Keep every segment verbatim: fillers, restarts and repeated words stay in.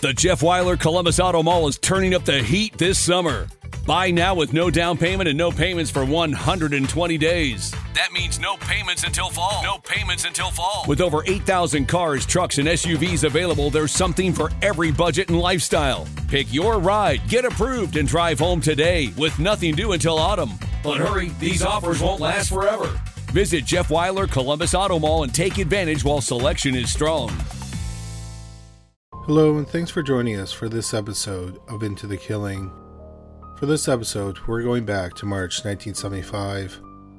The Jeff Weiler Columbus Auto Mall is turning up the heat this summer. Buy now with no down payment and no payments for one hundred twenty days. That means no payments until fall. No payments until fall. With over eight thousand cars, trucks, and S U Vs available, there's something for every budget and lifestyle. Pick your ride, get approved, and drive home today with nothing due until autumn. But hurry, these offers won't last forever. Visit Jeff Weiler Columbus Auto Mall and take advantage while selection is strong. Hello, and thanks for joining us for this episode of Into the Killing. For this episode, we're going back to March nineteen seventy-five.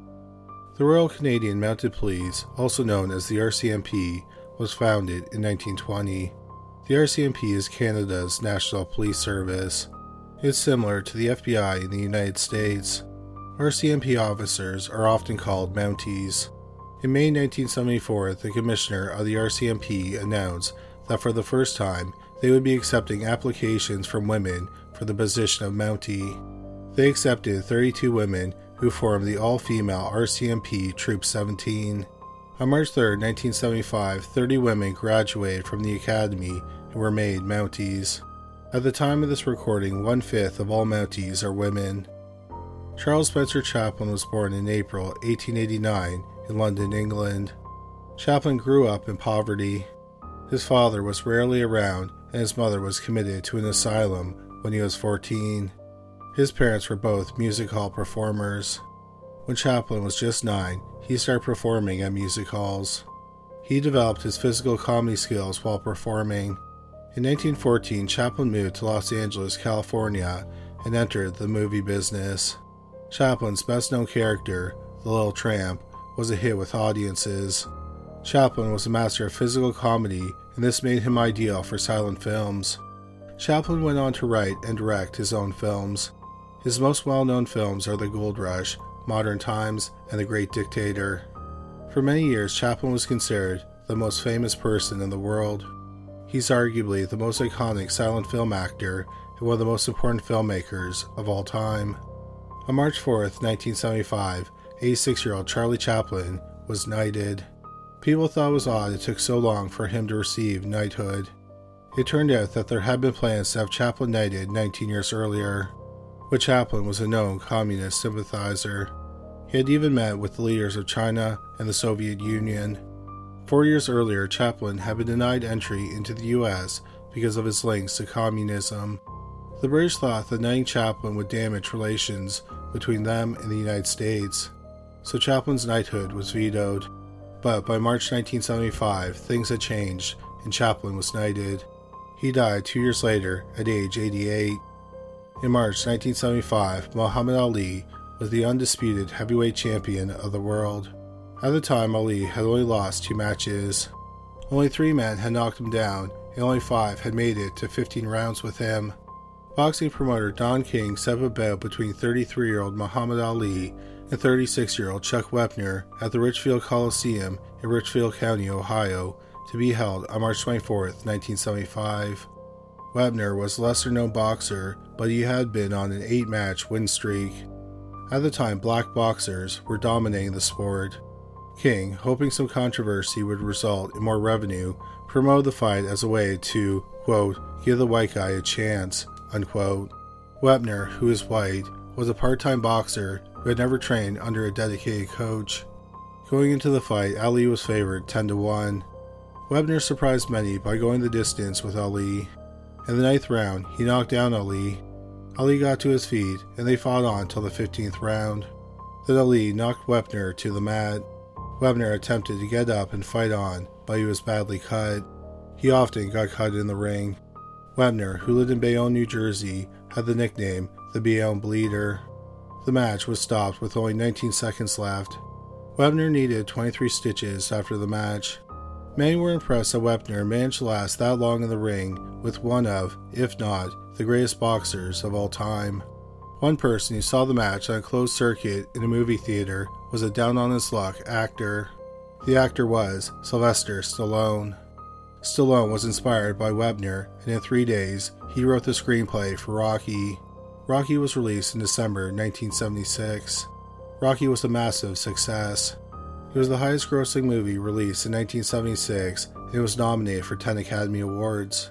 The Royal Canadian Mounted Police, also known as the R C M P, was founded in nineteen twenty. The R C M P is Canada's national police service. It's similar to the F B I in the United States. R C M P officers are often called Mounties. In May nineteen seventy-four, the Commissioner of the R C M P announced that for the first time, they would be accepting applications from women for the position of Mountie. They accepted thirty-two women who formed the all-female R C M P Troop seventeen. On March third, nineteen seventy-five, thirty women graduated from the academy and were made Mounties. At the time of this recording, one-fifth of all Mounties are women. Charles Spencer Chaplin was born in April eighteen eighty-nine in London, England. Chaplin grew up in poverty. His father was rarely around, and his mother was committed to an asylum when he was fourteen. His parents were both music hall performers. When Chaplin was just nine, he started performing at music halls. He developed his physical comedy skills while performing. In nineteen fourteen, Chaplin moved to Los Angeles, California, and entered the movie business. Chaplin's best-known character, the Little Tramp, was a hit with audiences. Chaplin was a master of physical comedy, and this made him ideal for silent films. Chaplin went on to write and direct his own films. His most well-known films are The Gold Rush, Modern Times, and The Great Dictator. For many years, Chaplin was considered the most famous person in the world. He's arguably the most iconic silent film actor and one of the most important filmmakers of all time. On March fourth, nineteen seventy-five, eighty-six-year-old Charlie Chaplin was knighted. People thought it was odd it took so long for him to receive knighthood. It turned out that there had been plans to have Chaplin knighted nineteen years earlier, but Chaplin was a known communist sympathizer. He had even met with the leaders of China and the Soviet Union. Four years earlier, Chaplin had been denied entry into the U S because of his links to communism. The British thought that knighting Chaplin would damage relations between them and the United States, so Chaplin's knighthood was vetoed. But by March nineteen seventy-five, things had changed, and Chaplin was knighted. He died two years later at age eighty-eight. In March nineteen seventy-five, Muhammad Ali was the undisputed heavyweight champion of the world. At the time, Ali had only lost two matches. Only three men had knocked him down, and only five had made it to fifteen rounds with him. Boxing promoter Don King set up a bout between thirty-three-year-old Muhammad Ali and thirty-six-year-old Chuck Wepner at the Richfield Coliseum in Richfield County, Ohio, to be held on March twenty-fourth, nineteen seventy-five. Wepner was a lesser-known boxer, but he had been on an eight-match win streak. At the time, black boxers were dominating the sport. King, hoping some controversy would result in more revenue, promoted the fight as a way to, quote, give the white guy a chance, unquote. Wepner, who is white, was a part-time boxer who had never trained under a dedicated coach. Going into the fight, Ali was favored ten to one. Wepner surprised many by going the distance with Ali. In the ninth round, he knocked down Ali. Ali got to his feet, and they fought on till the fifteenth round. Then Ali knocked Wepner to the mat. Wepner attempted to get up and fight on, but he was badly cut. He often got cut in the ring. Wepner, who lived in Bayonne, New Jersey, had the nickname the Bayonne Bleeder. The match was stopped with only nineteen seconds left. Wepner needed twenty-three stitches after the match. Many were impressed that Wepner managed to last that long in the ring with one of, if not, the greatest boxers of all time. One person who saw the match on a closed circuit in a movie theater was a down-on-his-luck actor. The actor was Sylvester Stallone. Stallone was inspired by Wepner, and in three days, he wrote the screenplay for Rocky. Rocky was released in December nineteen seventy-six. Rocky was a massive success. It was the highest-grossing movie released in nineteen seventy-six, and it was nominated for ten Academy Awards.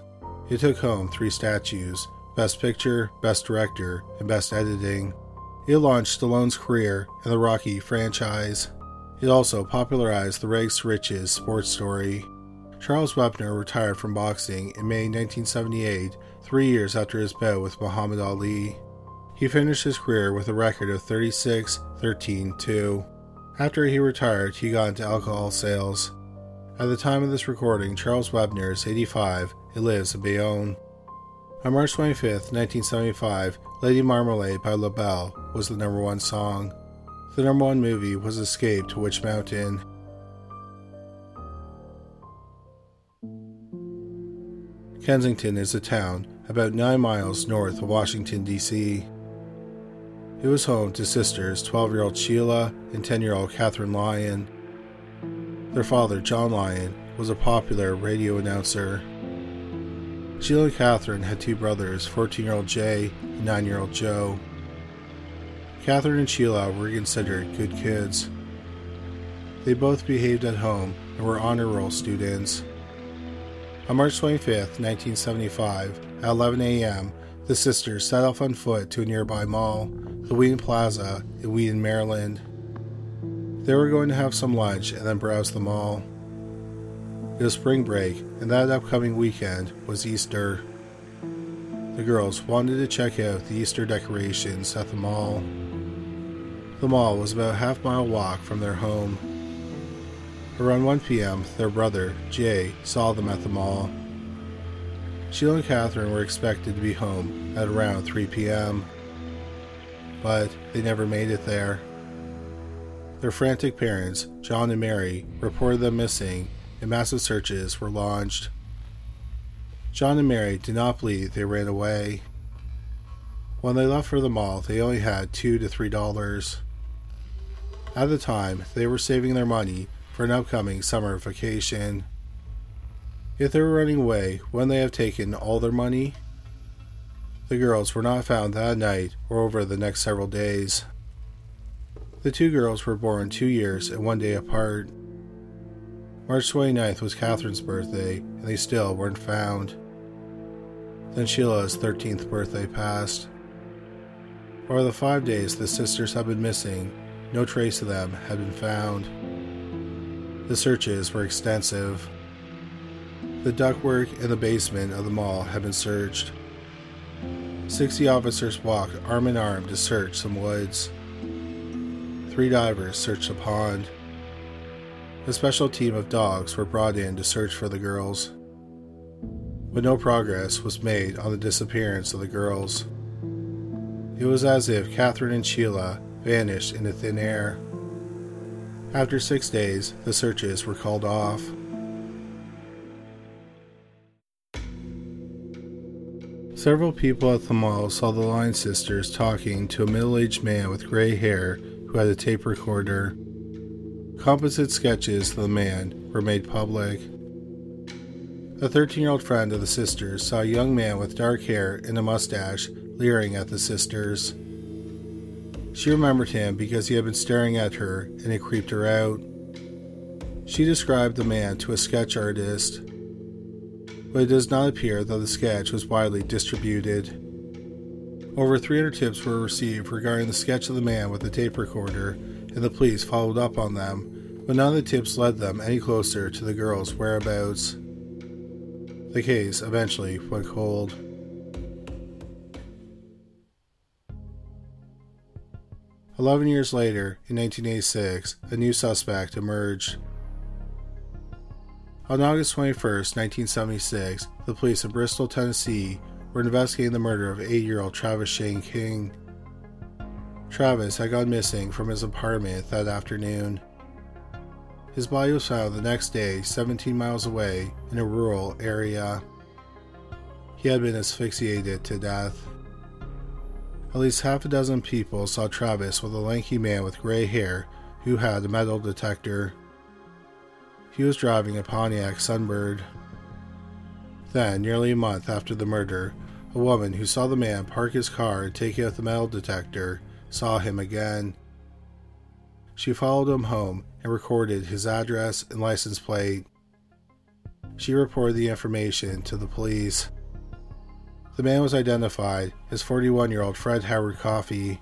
It took home three statues: Best Picture, Best Director, and Best Editing. It launched Stallone's career in the Rocky franchise. It also popularized the rags to riches sports story. Charles Wepner retired from boxing in May nineteen seventy-eight, three years after his bout with Muhammad Ali. He finished his career with a record of thirty-six, thirteen, two. After he retired, he got into alcohol sales. At the time of this recording, Charles Wepner is eighty-five and lives in Bayonne. On March twenty-fifth, nineteen seventy-five, Lady Marmalade by LaBelle was the number one song. The number one movie was Escape to Witch Mountain. Kensington is a town about nine miles north of Washington, D C It was home to sisters twelve-year-old Sheila and ten-year-old Catherine Lyon. Their father, John Lyon, was a popular radio announcer. Sheila and Catherine had two brothers, fourteen-year-old Jay and nine-year-old Joe. Catherine and Sheila were considered good kids. They both behaved at home and were honor roll students. On March twenty-fifth, nineteen seventy-five, at eleven a.m., the sisters set off on foot to a nearby mall, the Wheaton Plaza in Wheaton, Maryland. They were going to have some lunch and then browse the mall. It was spring break, and that upcoming weekend was Easter. The girls wanted to check out the Easter decorations at the mall. The mall was about a half-mile walk from their home. Around one p.m., their brother, Jay, saw them at the mall. Sheila and Catherine were expected to be home at around three p.m., but they never made it there. Their frantic parents, John and Mary, reported them missing, and massive searches were launched. John and Mary did not believe they ran away. When they left for the mall, they only had two to three dollars. At the time, they were saving their money for an upcoming summer vacation. If they were running away, wouldn't they have taken all their money? The girls were not found that night or over the next several days. The two girls were born two years and one day apart. March twenty-ninth was Catherine's birthday, and they still weren't found. Then Sheila's thirteenth birthday passed. Over the five days the sisters had been missing, no trace of them had been found. The searches were extensive. The ductwork in the basement of the mall had been searched. Sixty officers walked arm in arm to search some woods. Three divers searched the pond. A special team of dogs were brought in to search for the girls. But no progress was made on the disappearance of the girls. It was as if Catherine and Sheila vanished into thin air. After six days, the searches were called off. Several people at the mall saw the Lyon sisters talking to a middle-aged man with gray hair who had a tape recorder. Composite sketches of the man were made public. A thirteen-year-old friend of the sisters saw a young man with dark hair and a mustache leering at the sisters. She remembered him because he had been staring at her and it creeped her out. She described the man to a sketch artist, but it does not appear that the sketch was widely distributed. Over three hundred tips were received regarding the sketch of the man with the tape recorder, and the police followed up on them, but none of the tips led them any closer to the girls' whereabouts. The case eventually went cold. Eleven years later, in nineteen eighty-six, a new suspect emerged. On August twenty-first, nineteen seventy-six, the police in Bristol, Tennessee, were investigating the murder of eight-year-old Travis Shane King. Travis had gone missing from his apartment that afternoon. His body was found the next day, seventeen miles away, in a rural area. He had been asphyxiated to death. At least half a dozen people saw Travis with a lanky man with gray hair who had a metal detector. He was driving a Pontiac Sunbird. Then, nearly a month after the murder, a woman who saw the man park his car and take out the metal detector saw him again. She followed him home and recorded his address and license plate. She reported the information to the police. The man was identified as forty-one-year-old Fred Howard Coffey.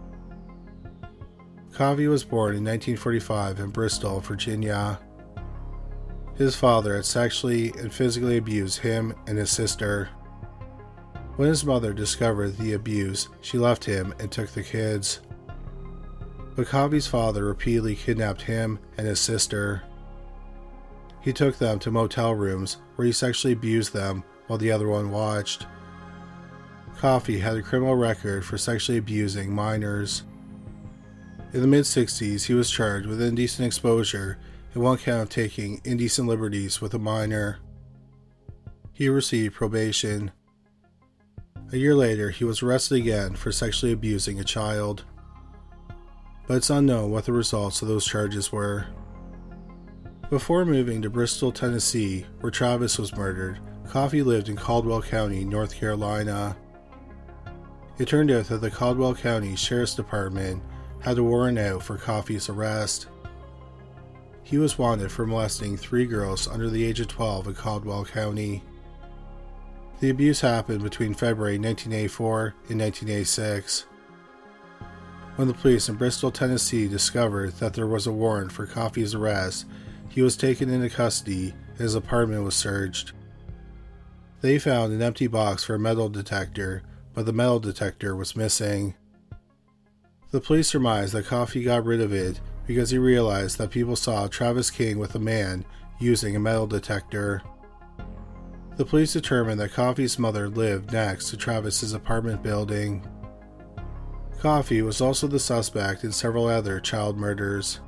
Coffey was born in nineteen forty-five in Bristol, Virginia. His father had sexually and physically abused him and his sister. When his mother discovered the abuse, she left him and took the kids. But Coffey's father repeatedly kidnapped him and his sister. He took them to motel rooms where he sexually abused them while the other one watched. Coffey had a criminal record for sexually abusing minors. In the mid-sixties, he was charged with indecent exposure and one count of taking indecent liberties with a minor. He received probation. A year later, he was arrested again for sexually abusing a child. But it's unknown what the results of those charges were. Before moving to Bristol, Tennessee, where Travis was murdered, Coffey lived in Caldwell County, North Carolina. It turned out that the Caldwell County Sheriff's Department had a warrant out for Coffey's arrest. He was wanted for molesting three girls under the age of twelve in Caldwell County. The abuse happened between February nineteen eighty-four and nineteen eighty-six. When the police in Bristol, Tennessee discovered that there was a warrant for Coffey's arrest, he was taken into custody and his apartment was searched. They found an empty box for a metal detector, but the metal detector was missing. The police surmised that Coffey got rid of it because he realized that people saw Travis King with a man using a metal detector. The police determined that Coffey's mother lived next to Travis's apartment building. Coffey was also the suspect in several other child murders.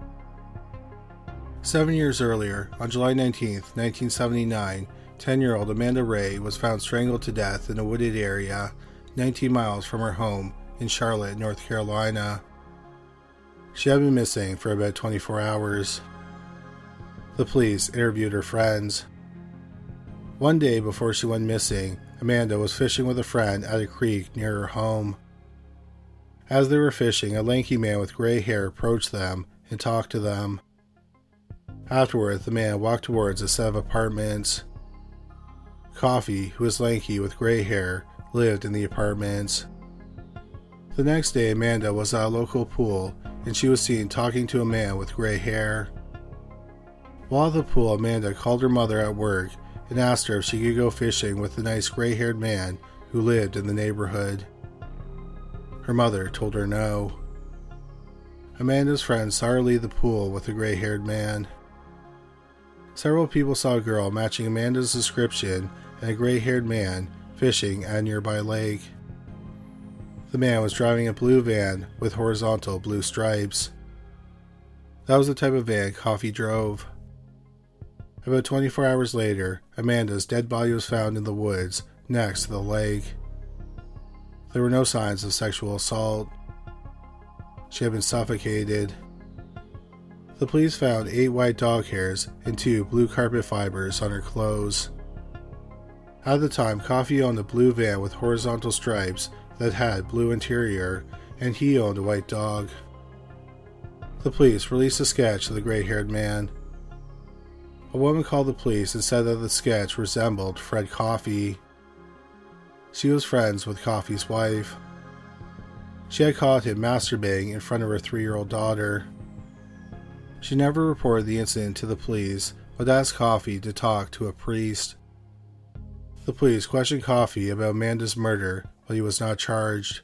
Seven years earlier, on July nineteenth, nineteen seventy-nine, ten-year-old Amanda Ray was found strangled to death in a wooded area nineteen miles from her home in Charlotte, North Carolina. She had been missing for about twenty-four hours. The police interviewed her friends. One day before she went missing, Amanda was fishing with a friend at a creek near her home. As they were fishing, a lanky man with gray hair approached them and talked to them. Afterward, the man walked towards a set of apartments. Coffey, who was lanky with gray hair, lived in the apartments. The next day, Amanda was at a local pool and she was seen talking to a man with gray hair. While at the pool, Amanda called her mother at work and asked her if she could go fishing with the nice gray-haired man who lived in the neighborhood. Her mother told her no. Amanda's friends saw her leave the pool with the gray-haired man. Several people saw a girl matching Amanda's description and a gray-haired man fishing at a nearby lake. The man was driving a blue van with horizontal blue stripes. That was the type of van Coffey drove. About twenty-four hours later, Amanda's dead body was found in the woods next to the lake. There were no signs of sexual assault. She had been suffocated. The police found eight white dog hairs and two blue carpet fibers on her clothes. At the time, Coffey owned a blue van with horizontal stripes that had blue interior, and he owned a white dog. The police released a sketch of the gray-haired man. A woman called the police and said that the sketch resembled Fred Coffey. She was friends with Coffey's wife. She had caught him masturbating in front of her three-year-old daughter. She never reported the incident to the police, but asked Coffey to talk to a priest. The police questioned Coffey about Amanda's murder, but he was not charged.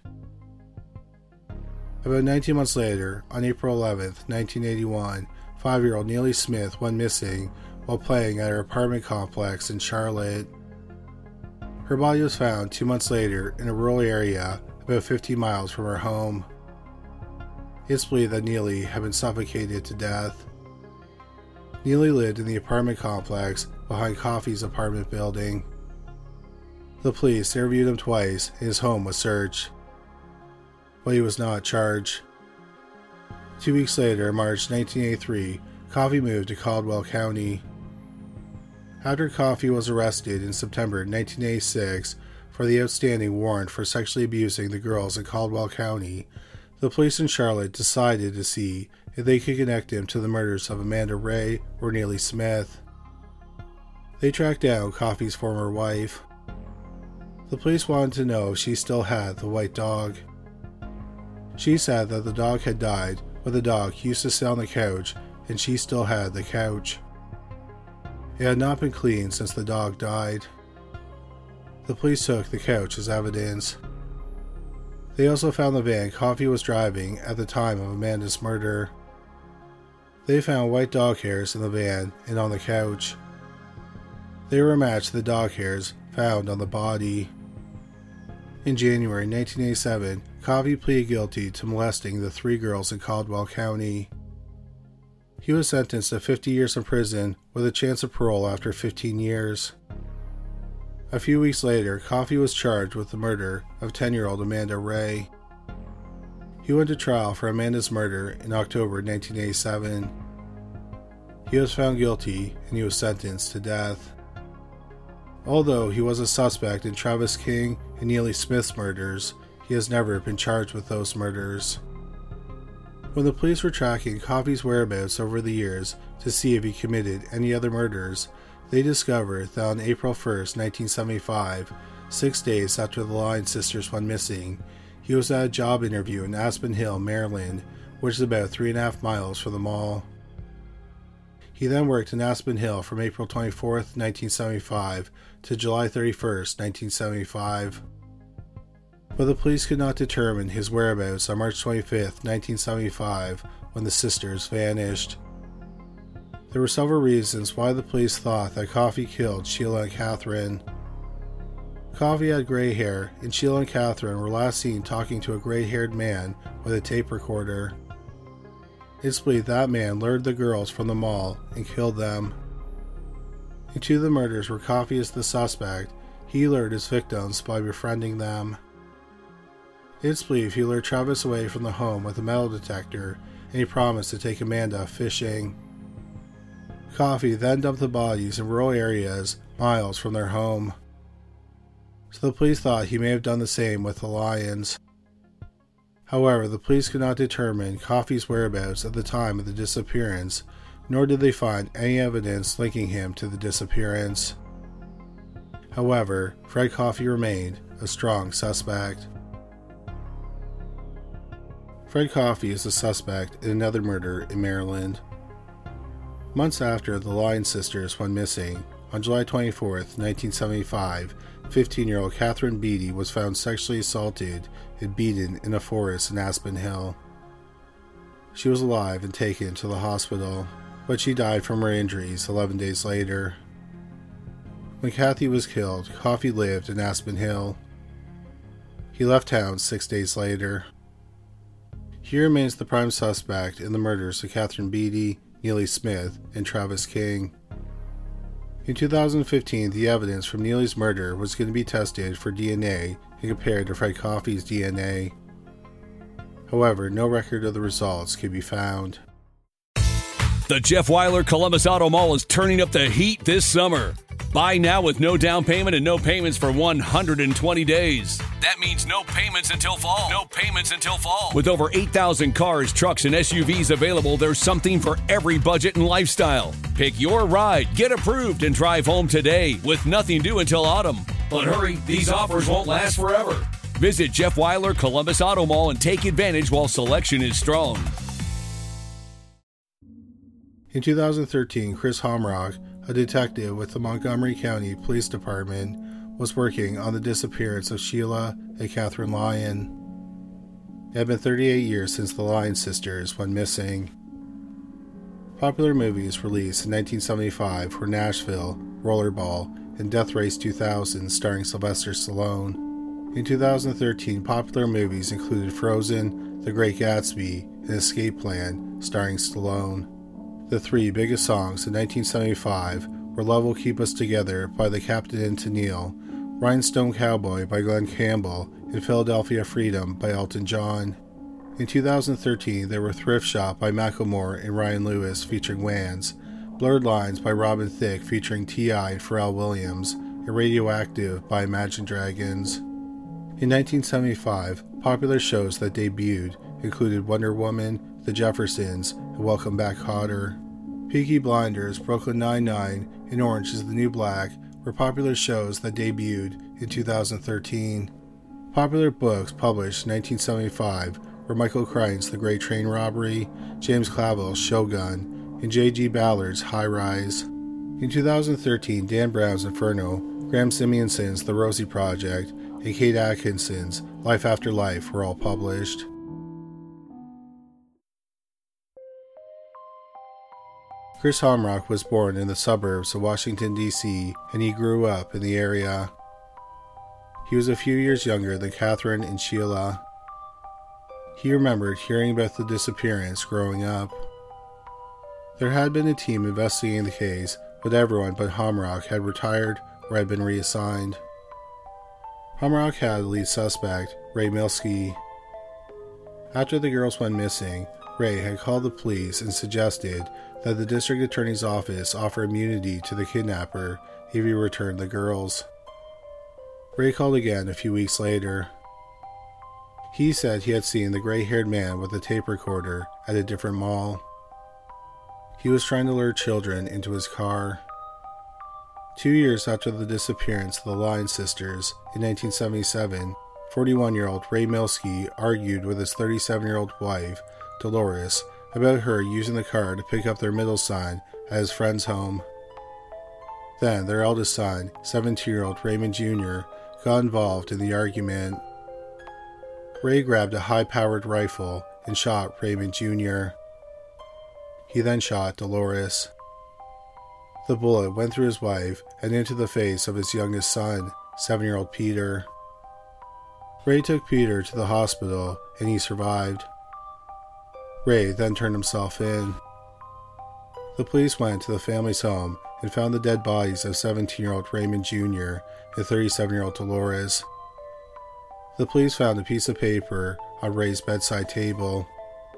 About nineteen months later, on April eleventh, nineteen eighty-one, five-year-old Neely Smith went missing while playing at her apartment complex in Charlotte. Her body was found two months later in a rural area about fifty miles from her home. It's believed that Neely had been suffocated to death. Neely lived in the apartment complex behind Coffey's apartment building. The police interviewed him twice and his home was searched, but he was not charged. Two weeks later, in March nineteen eighty-three, Coffey moved to Caldwell County. After Coffey was arrested in September nineteen eighty-six for the outstanding warrant for sexually abusing the girls in Caldwell County, the police in Charlotte decided to see if they could connect him to the murders of Amanda Ray or Neely Smith. They tracked down Coffey's former wife. The police wanted to know if she still had the white dog. She said that the dog had died, but the dog used to sit on the couch and she still had the couch. It had not been cleaned since the dog died. The police took the couch as evidence. They also found the van Coffey was driving at the time of Amanda's murder. They found white dog hairs in the van and on the couch. They were matched to the dog hairs found on the body. In January nineteen eighty-seven, Coffey pleaded guilty to molesting the three girls in Caldwell County. He was sentenced to fifty years in prison with a chance of parole after fifteen years. A few weeks later, Coffey was charged with the murder of ten-year-old Amanda Ray. He went to trial for Amanda's murder in October nineteen eighty-seven. He was found guilty and he was sentenced to death. Although he was a suspect in Travis King and Neely Smith's murders, he has never been charged with those murders. When the police were tracking Coffey's whereabouts over the years to see if he committed any other murders, they discovered that on April first, nineteen seventy-five, six days after the Lyon sisters went missing, he was at a job interview in Aspen Hill, Maryland, which is about three and a half miles from the mall. He then worked in Aspen Hill from April twenty-fourth, nineteen seventy-five to July thirty-first, nineteen seventy-five. But the police could not determine his whereabouts on March twenty-fifth, nineteen seventy-five, when the sisters vanished. There were several reasons why the police thought that Coffey killed Sheila and Catherine. Coffey had gray hair, and Sheila and Catherine were last seen talking to a gray-haired man with a tape recorder. It's believed that man lured the girls from the mall and killed them. In two of the murders where Coffey is the suspect, he lured his victims by befriending them. It's believed he lured Travis away from the home with a metal detector, and he promised to take Amanda fishing. Coffey then dumped the bodies in rural areas miles from their home. So the police thought he may have done the same with the Lyons. However, the police could not determine Coffey's whereabouts at the time of the disappearance, nor did they find any evidence linking him to the disappearance. However, Fred Coffey remained a strong suspect. Fred Coffey is a suspect in another murder in Maryland. Months after the Lyon sisters went missing, on July twenty-fourth, nineteen seventy-five, fifteen-year-old Catherine Beatty was found sexually assaulted and beaten in a forest in Aspen Hill. She was alive and taken to the hospital, but she died from her injuries eleven days later. When Kathy was killed, Coffey lived in Aspen Hill. He left town six days later. He remains the prime suspect in the murders of Catherine Beatty, Neely Smith, and Travis King. In two thousand fifteen, the evidence from Neely's murder was going to be tested for D N A and compared to Fred Coffey's D N A. However, no record of the results could be found. The Jeff Weiler Columbus Auto Mall is turning up the heat this summer. Buy now with no down payment and no payments for one hundred twenty days. That means no payments until fall. No payments until fall. With over eight thousand cars, trucks, and S U Vs available, there's something for every budget and lifestyle. Pick your ride, get approved, and drive home today with nothing due until autumn. But hurry, these offers won't last forever. Visit Jeff Weiler Columbus Auto Mall and take advantage while selection is strong. In two thousand thirteen, Chris Homrock, a detective with the Montgomery County Police Department, was working on the disappearance of Sheila and Catherine Lyon. It had been thirty-eight years since the Lyon sisters went missing. Popular movies released in nineteen seventy-five were Nashville, Rollerball, and Death Race two thousand starring Sylvester Stallone. In two thousand thirteen, popular movies included Frozen, The Great Gatsby, and Escape Plan starring Stallone. The three biggest songs in nineteen seventy-five were Love Will Keep Us Together by the Captain and Tennille, Rhinestone Cowboy by Glenn Campbell, and Philadelphia Freedom by Elton John. In two thousand thirteen, there were Thrift Shop by Macklemore and Ryan Lewis featuring Wans, Blurred Lines by Robin Thicke featuring T I and Pharrell Williams, and Radioactive by Imagine Dragons. In nineteen seventy-five, popular shows that debuted included Wonder Woman, The Jeffersons, and Welcome Back Kotter. Peaky Blinders, Brooklyn Nine-Nine, and Orange is the New Black were popular shows that debuted in two thousand thirteen. Popular books published in nineteen seventy-five were Michael Crichton's The Great Train Robbery, James Clavell's Shogun, and J G Ballard's High Rise. In two thousand thirteen, Dan Brown's Inferno, Graham Simonson's The Rosie Project, and Kate Atkinson's Life After Life were all published. Chris Hamrock was born in the suburbs of Washington, D C, and he grew up in the area. He was a few years younger than Catherine and Sheila. He remembered hearing about the disappearance growing up. There had been a team investigating the case, but everyone but Hamrock had retired or had been reassigned. Hamrock had the lead suspect, Ray Milski. After the girls went missing, Ray had called the police and suggested that the district attorney's office offer immunity to the kidnapper if he returned the girls. Ray called again a few weeks later. He said he had seen the gray-haired man with a tape recorder at a different mall. He was trying to lure children into his car. Two years after the disappearance of the Lyon sisters, in nineteen seventy-seven, forty-one-year-old Ray Milski argued with his thirty-seven-year-old wife, Dolores, about her using the car to pick up their middle son at his friend's home. Then their eldest son, seventeen-year-old Raymond Junior, got involved in the argument. Ray grabbed a high-powered rifle and shot Raymond Junior He then shot Dolores. The bullet went through his wife and into the face of his youngest son, seven-year-old Peter. Ray took Peter to the hospital and he survived. Ray then turned himself in. The police went to the family's home and found the dead bodies of seventeen-year-old Raymond Junior and thirty-seven-year-old Dolores. The police found a piece of paper on Ray's bedside table.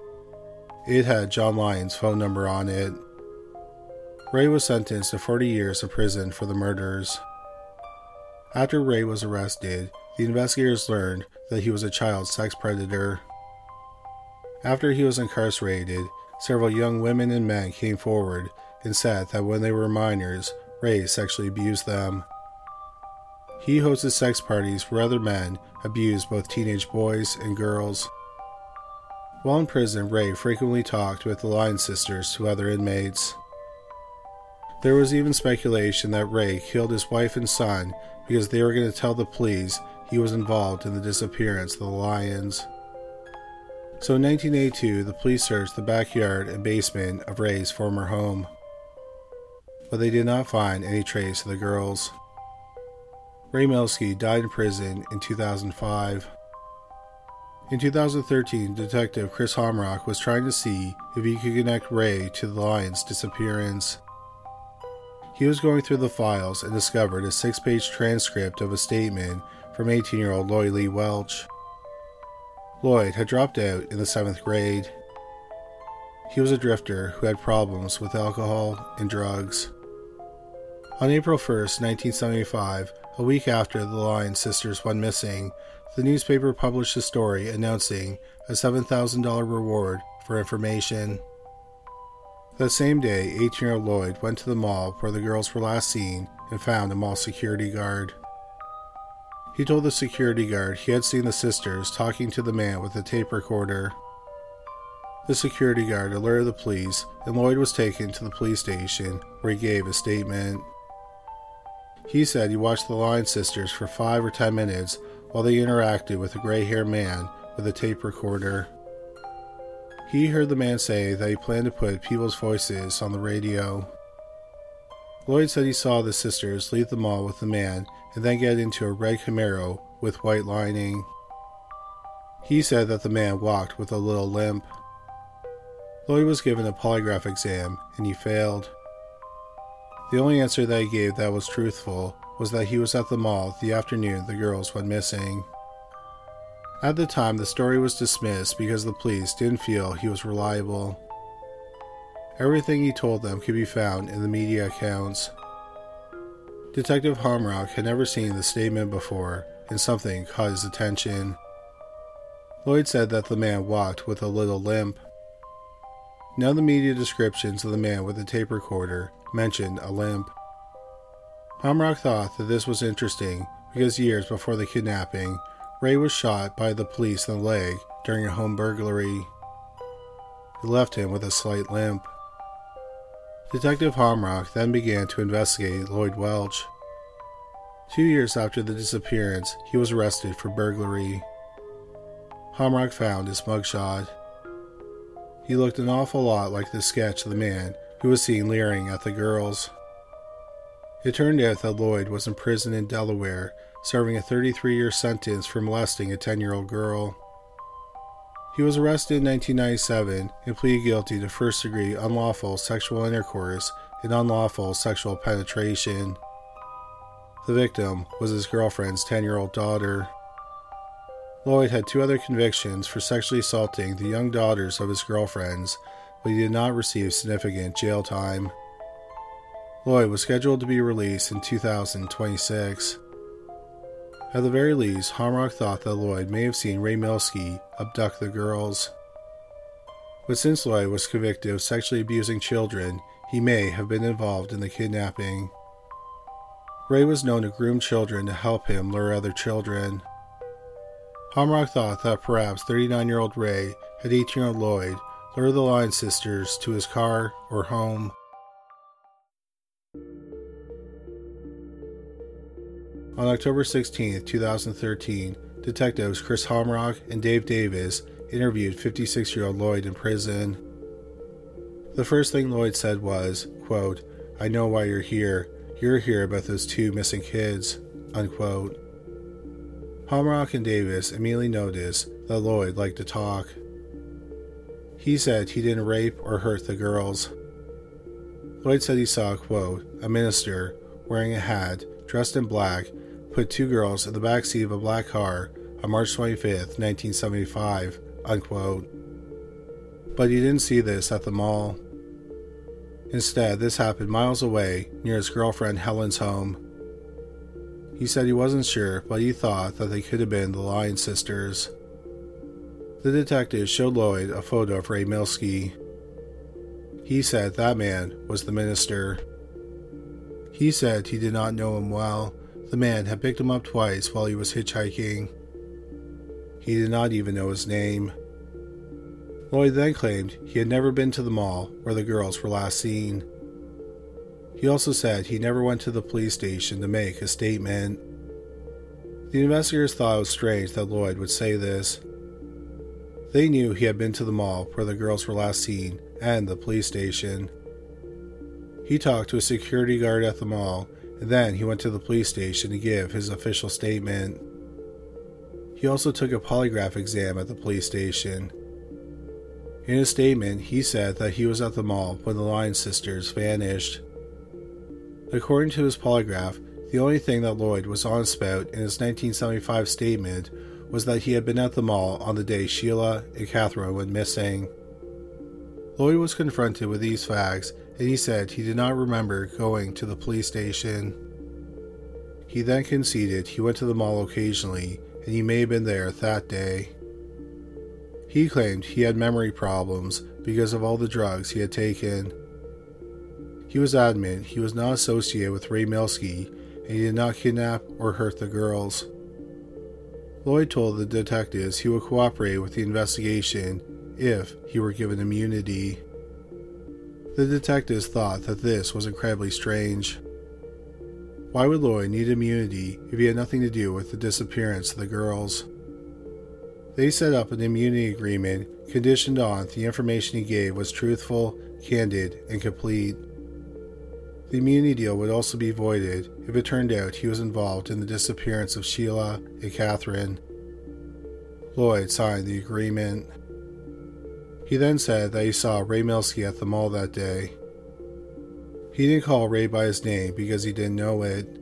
It had John Lyon's phone number on it. Ray was sentenced to forty years in prison for the murders. After Ray was arrested, the investigators learned that he was a child sex predator. After he was incarcerated, several young women and men came forward and said that when they were minors, Ray sexually abused them. He hosted sex parties where other men abused both teenage boys and girls. While in prison, Ray frequently talked with the Lyon sisters to other inmates. There was even speculation that Ray killed his wife and son because they were going to tell the police he was involved in the disappearance of the Lyons. So in nineteen eighty-two, the police searched the backyard and basement of Ray's former home. But they did not find any trace of the girls. Ray Milski died in prison in two thousand five. In two thousand thirteen, Detective Chris Hamrock was trying to see if he could connect Ray to the Lyons' disappearance. He was going through the files and discovered a six-page transcript of a statement from eighteen-year-old Lloyd Lee Welch. Lloyd had dropped out in the seventh grade. He was a drifter who had problems with alcohol and drugs. On April first, nineteen seventy-five, a week after the Lyon sisters went missing, the newspaper published a story announcing a seven thousand dollars reward for information. That same day, eighteen-year-old Lloyd went to the mall where the girls were last seen and found a mall security guard. He told the security guard he had seen the sisters talking to the man with the tape recorder. The security guard alerted the police, and Lloyd was taken to the police station where he gave a statement. He said he watched the Lyon sisters for five or ten minutes while they interacted with a gray-haired man with a tape recorder. He heard the man say that he planned to put people's voices on the radio. Lloyd said he saw the sisters leave the mall with the man and then get into a red Camaro with white lining. He said that the man walked with a little limp. Lloyd was given a polygraph exam and he failed. The only answer that he gave that was truthful was that he was at the mall the afternoon the girls went missing. At the time, the story was dismissed because the police didn't feel he was reliable. Everything he told them could be found in the media accounts. Detective Hamrock had never seen the statement before, and something caught his attention. Lloyd said that the man walked with a little limp. None of the media descriptions of the man with the tape recorder mentioned a limp. Hamrock thought that this was interesting because years before the kidnapping, Ray was shot by the police in the leg during a home burglary. It left him with a slight limp. Detective Hamrock then began to investigate Lloyd Welch. Two years after the disappearance, he was arrested for burglary. Hamrock found his mugshot. He looked an awful lot like the sketch of the man who was seen leering at the girls. It turned out that Lloyd was in prison in Delaware, serving a thirty-three-year sentence for molesting a ten-year-old girl. He was arrested in nineteen ninety-seven and pleaded guilty to first-degree unlawful sexual intercourse and unlawful sexual penetration. The victim was his girlfriend's ten-year-old daughter. Lloyd had two other convictions for sexually assaulting the young daughters of his girlfriends, but he did not receive significant jail time. Lloyd was scheduled to be released in two thousand twenty-six. At the very least, Hamrock thought that Lloyd may have seen Ray Milski abduct the girls. But since Lloyd was convicted of sexually abusing children, he may have been involved in the kidnapping. Ray was known to groom children to help him lure other children. Hamrock thought that perhaps thirty-nine-year-old Ray had eighteen-year-old Lloyd lure the Lyon sisters to his car or home. On October sixteenth, twenty thirteen, detectives Chris Hamrock and Dave Davis interviewed fifty-six-year-old Lloyd in prison. The first thing Lloyd said was, quote, "I know why you're here. You're here about those two missing kids," unquote. Hamrock and Davis immediately noticed that Lloyd liked to talk. He said he didn't rape or hurt the girls. Lloyd said he saw, quote, "a minister wearing a hat, dressed in black, put two girls in the back seat of a black car on March twenty-fifth, nineteen seventy-five, unquote. But he didn't see this at the mall. Instead, this happened miles away near his girlfriend Helen's home. He said he wasn't sure, but he thought that they could have been the Lyon sisters. The detective showed Lloyd a photo of Ray Milski. He said that man was the minister. He said he did not know him well. The man had picked him up twice while he was hitchhiking. He did not even know his name. Lloyd then claimed he had never been to the mall where the girls were last seen. He also said he never went to the police station to make a statement. The investigators thought it was strange that Lloyd would say this. They knew he had been to the mall where the girls were last seen and the police station. He talked to a security guard at the mall, and then he went to the police station to give his official statement. He also took a polygraph exam at the police station. In his statement, he said that he was at the mall when the Lyon sisters vanished. According to his polygraph, the only thing that Lloyd was honest about in his nineteen seventy-five statement was that he had been at the mall on the day Sheila and Catherine went missing. Lloyd was confronted with these facts, and he said he did not remember going to the police station. He then conceded he went to the mall occasionally, and he may have been there that day. He claimed he had memory problems because of all the drugs he had taken. He was adamant he was not associated with Ray Milski, and he did not kidnap or hurt the girls. Lloyd told the detectives he would cooperate with the investigation if he were given immunity. The detectives thought that this was incredibly strange. Why would Lloyd need immunity if he had nothing to do with the disappearance of the girls? They set up an immunity agreement conditioned on the information he gave was truthful, candid, and complete. The immunity deal would also be voided if it turned out he was involved in the disappearance of Sheila and Catherine. Lloyd signed the agreement. He then said that he saw Ray Milski at the mall that day. He didn't call Ray by his name because he didn't know it.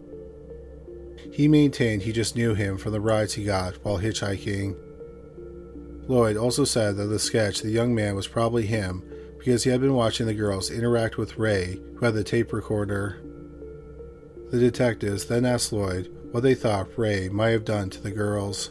He maintained he just knew him from the rides he got while hitchhiking. Lloyd also said that the sketch of the young man was probably him because he had been watching the girls interact with Ray, who had the tape recorder. The detectives then asked Lloyd what they thought Ray might have done to the girls.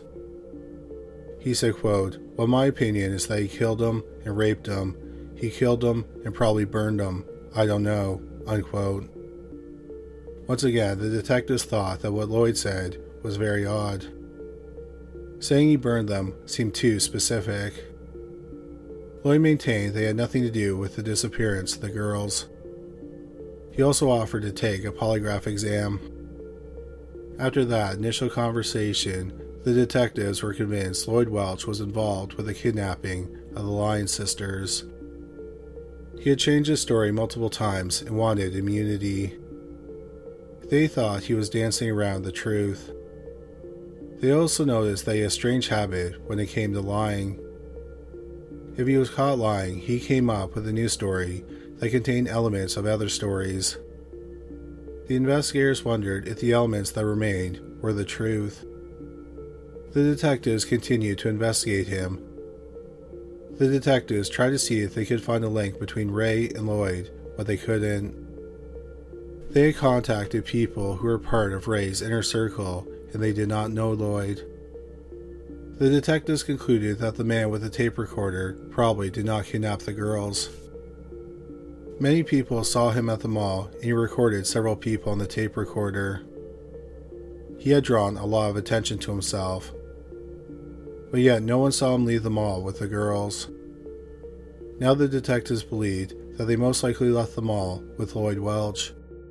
He said, quote, "Well, my opinion is that he killed them and raped them. He killed them and probably burned them. I don't know," unquote. Once again, the detectives thought that what Lloyd said was very odd. Saying he burned them seemed too specific. Lloyd maintained they had nothing to do with the disappearance of the girls. He also offered to take a polygraph exam. After that initial conversation, the detectives were convinced Lloyd Welch was involved with the kidnapping of the Lyons sisters. He had changed his story multiple times and wanted immunity. They thought he was dancing around the truth. They also noticed that he had a strange habit when it came to lying. If he was caught lying, he came up with a new story that contained elements of other stories. The investigators wondered if the elements that remained were the truth. The detectives continued to investigate him. The detectives tried to see if they could find a link between Ray and Lloyd, but they couldn't. They had contacted people who were part of Ray's inner circle, and they did not know Lloyd. The detectives concluded that the man with the tape recorder probably did not kidnap the girls. Many people saw him at the mall, and he recorded several people on the tape recorder. He had drawn a lot of attention to himself, but yet no one saw him leave the mall with the girls. Now the detectives believed that they most likely left the mall with Lloyd Welch.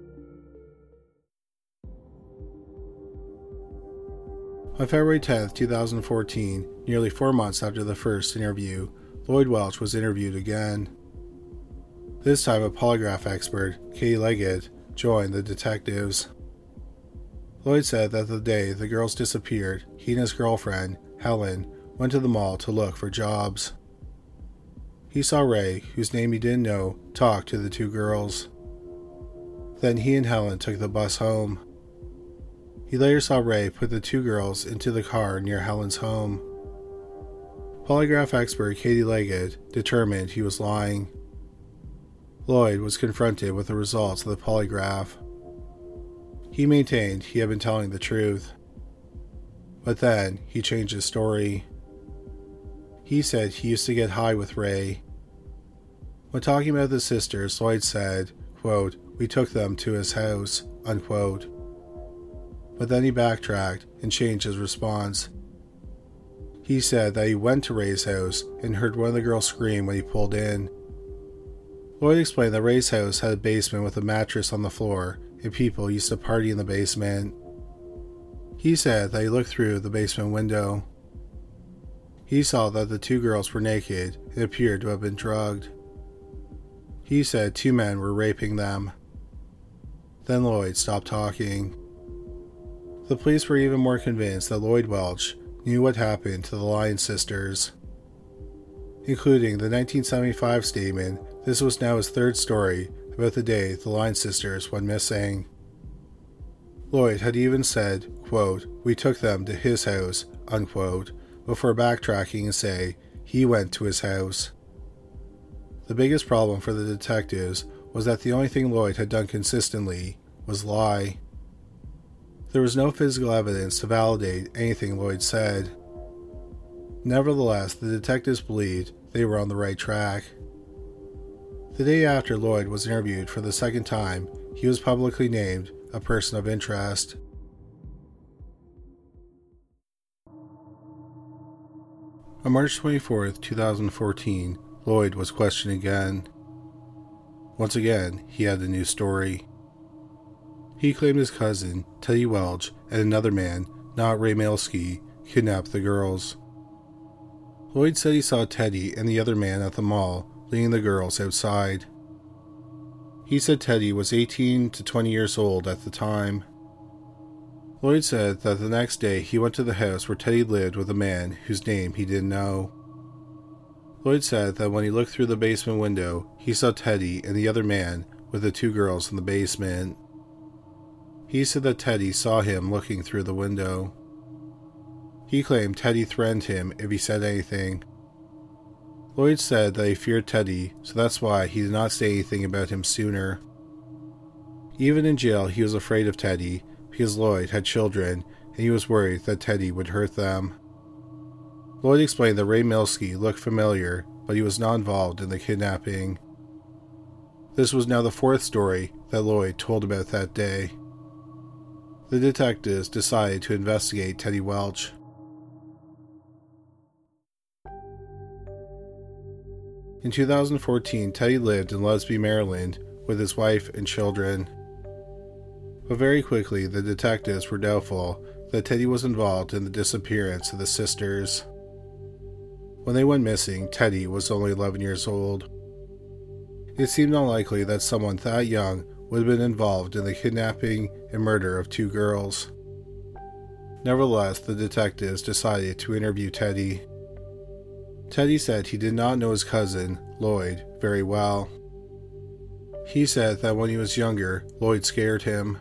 On February tenth, twenty fourteen, nearly four months after the first interview, Lloyd Welch was interviewed again. This time a polygraph expert, Katie Leggett, joined the detectives. Lloyd said that the day the girls disappeared, he and his girlfriend, Helen, went to the mall to look for jobs. He saw Ray, whose name he didn't know, talk to the two girls. Then he and Helen took the bus home. He later saw Ray put the two girls into the car near Helen's home. Polygraph expert Katie Leggett determined he was lying. Lloyd was confronted with the results of the polygraph. He maintained he had been telling the truth. But then he changed his story. He said he used to get high with Ray. When talking about the sisters, Lloyd said, quote, "We took them to his house," unquote. But then he backtracked and changed his response. He said that he went to Ray's house and heard one of the girls scream when he pulled in. Lloyd explained that Ray's house had a basement with a mattress on the floor, and people used to party in the basement. He said that he looked through the basement window. He saw that the two girls were naked and appeared to have been drugged. He said two men were raping them. Then Lloyd stopped talking. The police were even more convinced that Lloyd Welch knew what happened to the Lyons sisters. Including the nineteen seventy-five statement, this was now his third story about the day the Lyons sisters went missing. Lloyd had even said, quote, "We took them to his house," unquote, before backtracking and say he went to his house. The biggest problem for the detectives was that the only thing Lloyd had done consistently was lie. There was no physical evidence to validate anything Lloyd said. Nevertheless, the detectives believed they were on the right track. The day after Lloyd was interviewed for the second time, he was publicly named a person of interest. On March twenty-fourth, twenty fourteen, Lloyd was questioned again. Once again, he had a new story. He claimed his cousin, Teddy Welch, and another man, not Ray Milski, kidnapped the girls. Lloyd said he saw Teddy and the other man at the mall, leading the girls outside. He said Teddy was eighteen to twenty years old at the time. Lloyd said that the next day he went to the house where Teddy lived with a man whose name he didn't know. Lloyd said that when he looked through the basement window, he saw Teddy and the other man with the two girls in the basement. He said that Teddy saw him looking through the window. He claimed Teddy threatened him if he said anything. Lloyd said that he feared Teddy, so that's why he did not say anything about him sooner. Even in jail, he was afraid of Teddy because Lloyd had children and he was worried that Teddy would hurt them. Lloyd explained that Ray Milski looked familiar, but he was not involved in the kidnapping. This was now the fourth story that Lloyd told about that day. The detectives decided to investigate Teddy Welch. In two thousand fourteen, Teddy lived in Lusby, Maryland, with his wife and children. But very quickly, the detectives were doubtful that Teddy was involved in the disappearance of the sisters. When they went missing, Teddy was only eleven years old. It seemed unlikely that someone that young would have been involved in the kidnapping and murder of two girls. Nevertheless, the detectives decided to interview Teddy. Teddy said he did not know his cousin, Lloyd, very well. He said that when he was younger, Lloyd scared him.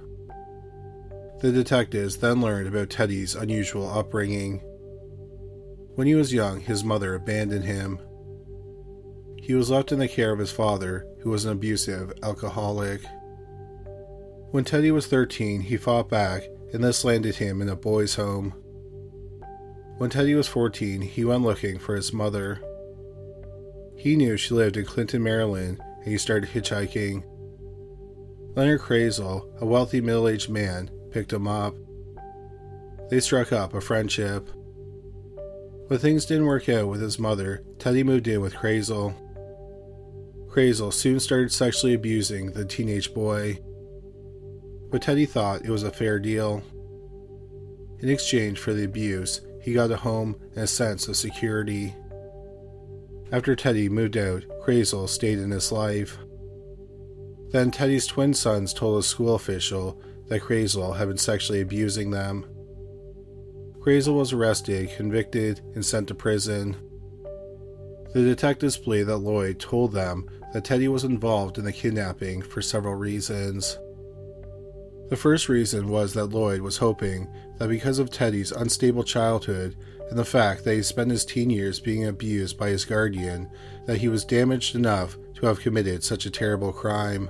The detectives then learned about Teddy's unusual upbringing. When he was young, his mother abandoned him. He was left in the care of his father, who was an abusive alcoholic. When Teddy was thirteen, he fought back, and this landed him in a boys' home. When Teddy was fourteen, he went looking for his mother. He knew she lived in Clinton, Maryland, and he started hitchhiking. Leonard Crazel, a wealthy middle-aged man, picked him up. They struck up a friendship. When things didn't work out with his mother, Teddy moved in with Crazel. Crazel soon started sexually abusing the teenage boy, but Teddy thought it was a fair deal. In exchange for the abuse, he got a home and a sense of security. After Teddy moved out, Crazel stayed in his life. Then Teddy's twin sons told a school official that Crazel had been sexually abusing them. Crazel was arrested, convicted, and sent to prison. The detectives believe that Lloyd told them that Teddy was involved in the kidnapping for several reasons. The first reason was that Lloyd was hoping that because of Teddy's unstable childhood and the fact that he spent his teen years being abused by his guardian, that he was damaged enough to have committed such a terrible crime.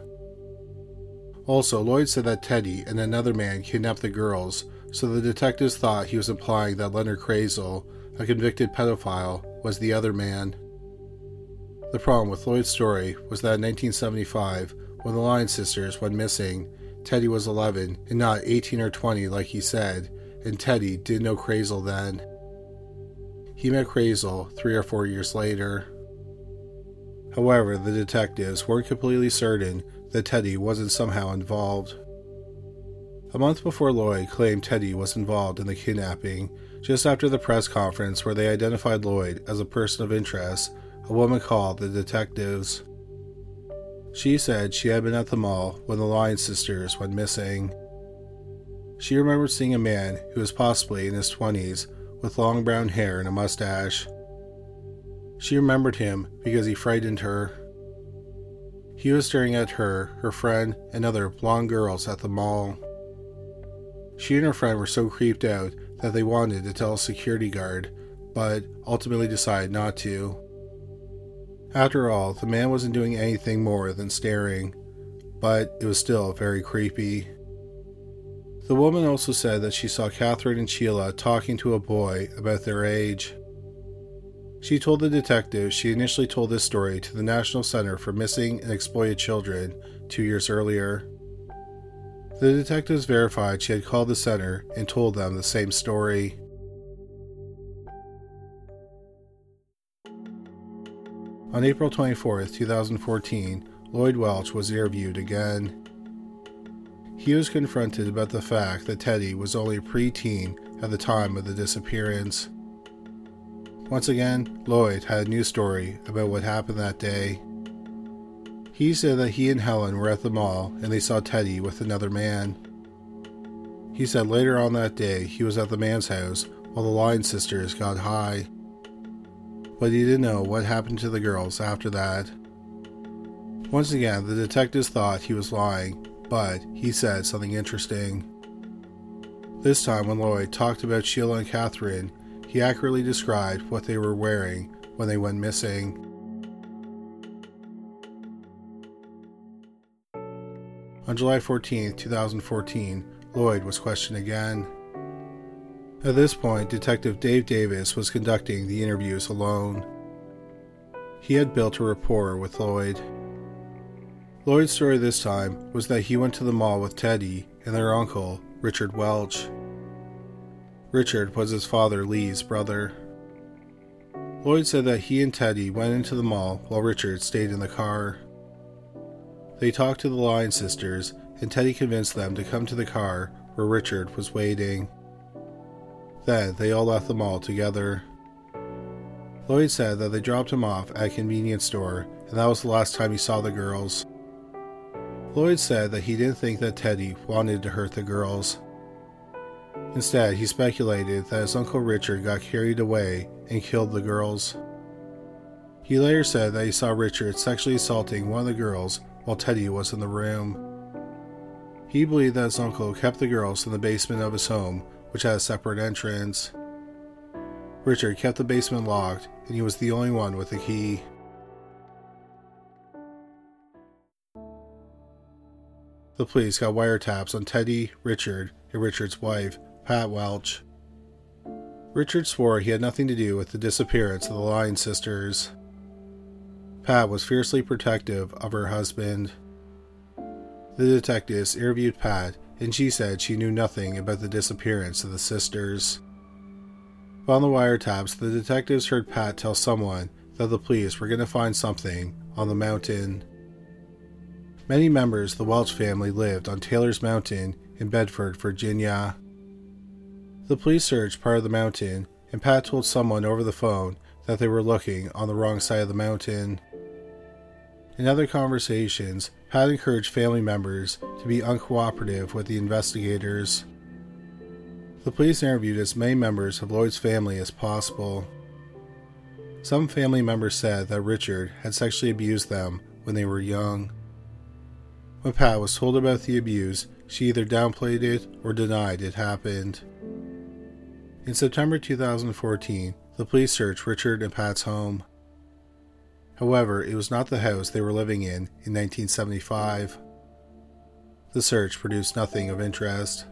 Also, Lloyd said that Teddy and another man kidnapped the girls, so the detectives thought he was implying that Leonard Crazel, a convicted pedophile, was the other man. The problem with Lloyd's story was that in nineteen seventy-five, when the Lyon sisters went missing, Teddy was eleven and not eighteen or twenty like he said, and Teddy didn't know Crazel then. He met Crazel three or four years later. However, the detectives weren't completely certain that Teddy wasn't somehow involved. A month before Lloyd claimed Teddy was involved in the kidnapping, just after the press conference where they identified Lloyd as a person of interest, a woman called the detectives. She said she had been at the mall when the Lyon sisters went missing. She remembered seeing a man who was possibly in his twenties with long brown hair and a mustache. She remembered him because he frightened her. He was staring at her, her friend, and other blonde girls at the mall. She and her friend were so creeped out that they wanted to tell a security guard, but ultimately decided not to. After all, the man wasn't doing anything more than staring, but it was still very creepy. The woman also said that she saw Catherine and Sheila talking to a boy about their age. She told the detectives she initially told this story to the National Center for Missing and Exploited Children two years earlier. The detectives verified she had called the center and told them the same story. On April twenty-fourth, twenty fourteen, Lloyd Welch was interviewed again. He was confronted about the fact that Teddy was only a preteen at the time of the disappearance. Once again, Lloyd had a new story about what happened that day. He said that he and Helen were at the mall and they saw Teddy with another man. He said later on that day he was at the man's house while the Lyon sisters got high. But he didn't know what happened to the girls after that. Once again, the detectives thought he was lying, but he said something interesting. This time when Lloyd talked about Sheila and Catherine, he accurately described what they were wearing when they went missing. On July fourteenth, twenty fourteen, Lloyd was questioned again. At this point, Detective Dave Davis was conducting the interviews alone. He had built a rapport with Lloyd. Lloyd's story this time was that he went to the mall with Teddy and their uncle Richard Welch. Richard was his father Lee's brother. Lloyd said that he and Teddy went into the mall while Richard stayed in the car. They talked to the Lyon sisters, and Teddy convinced them to come to the car where Richard was waiting. Then they all left the mall together. Lloyd said that they dropped him off at a convenience store, and that was the last time he saw the girls. Lloyd said that he didn't think that Teddy wanted to hurt the girls. Instead, he speculated that his Uncle Richard got carried away and killed the girls. He later said that he saw Richard sexually assaulting one of the girls while Teddy was in the room. He believed that his uncle kept the girls in the basement of his home, which had a separate entrance. Richard kept the basement locked, and he was the only one with a key. The police got wiretaps on Teddy, Richard, and Richard's wife, Pat Welch. Richard swore he had nothing to do with the disappearance of the Lyon sisters. Pat was fiercely protective of her husband. The detectives interviewed Pat, and she said she knew nothing about the disappearance of the sisters. On the wiretaps, the detectives heard Pat tell someone that the police were going to find something on the mountain. Many members of the Welch family lived on Taylor's Mountain in Bedford, Virginia. The police searched part of the mountain, and Pat told someone over the phone that they were looking on the wrong side of the mountain. In other conversations, Pat encouraged family members to be uncooperative with the investigators. The police interviewed as many members of Lloyd's family as possible. Some family members said that Richard had sexually abused them when they were young. When Pat was told about the abuse, she either downplayed it or denied it happened. In September two thousand fourteen, the police searched Richard and Pat's home. However, it was not the house they were living in in nineteen seventy-five. The search produced nothing of interest.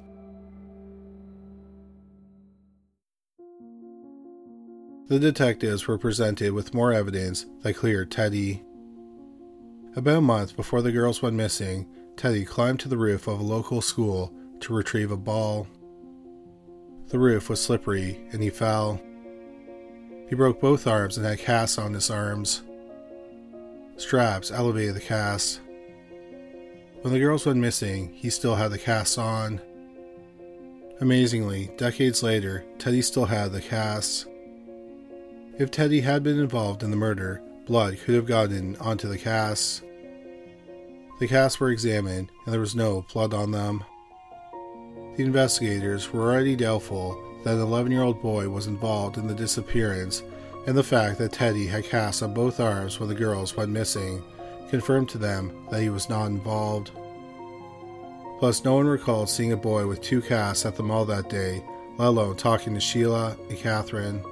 The detectives were presented with more evidence that cleared Teddy. About a month before the girls went missing, Teddy climbed to the roof of a local school to retrieve a ball. The roof was slippery and he fell. He broke both arms and had casts on his arms. Straps elevated the cast. When the girls went missing, he still had the casts on. Amazingly, decades later, Teddy still had the casts. If Teddy had been involved in the murder, blood could have gotten onto the casts. The casts were examined, and there was no blood on them. The investigators were already doubtful that an eleven-year-old boy was involved in the disappearance, and the fact that Teddy had casts on both arms when the girls went missing confirmed to them that he was not involved. Plus, no one recalled seeing a boy with two casts at the mall that day, let alone talking to Sheila and Catherine.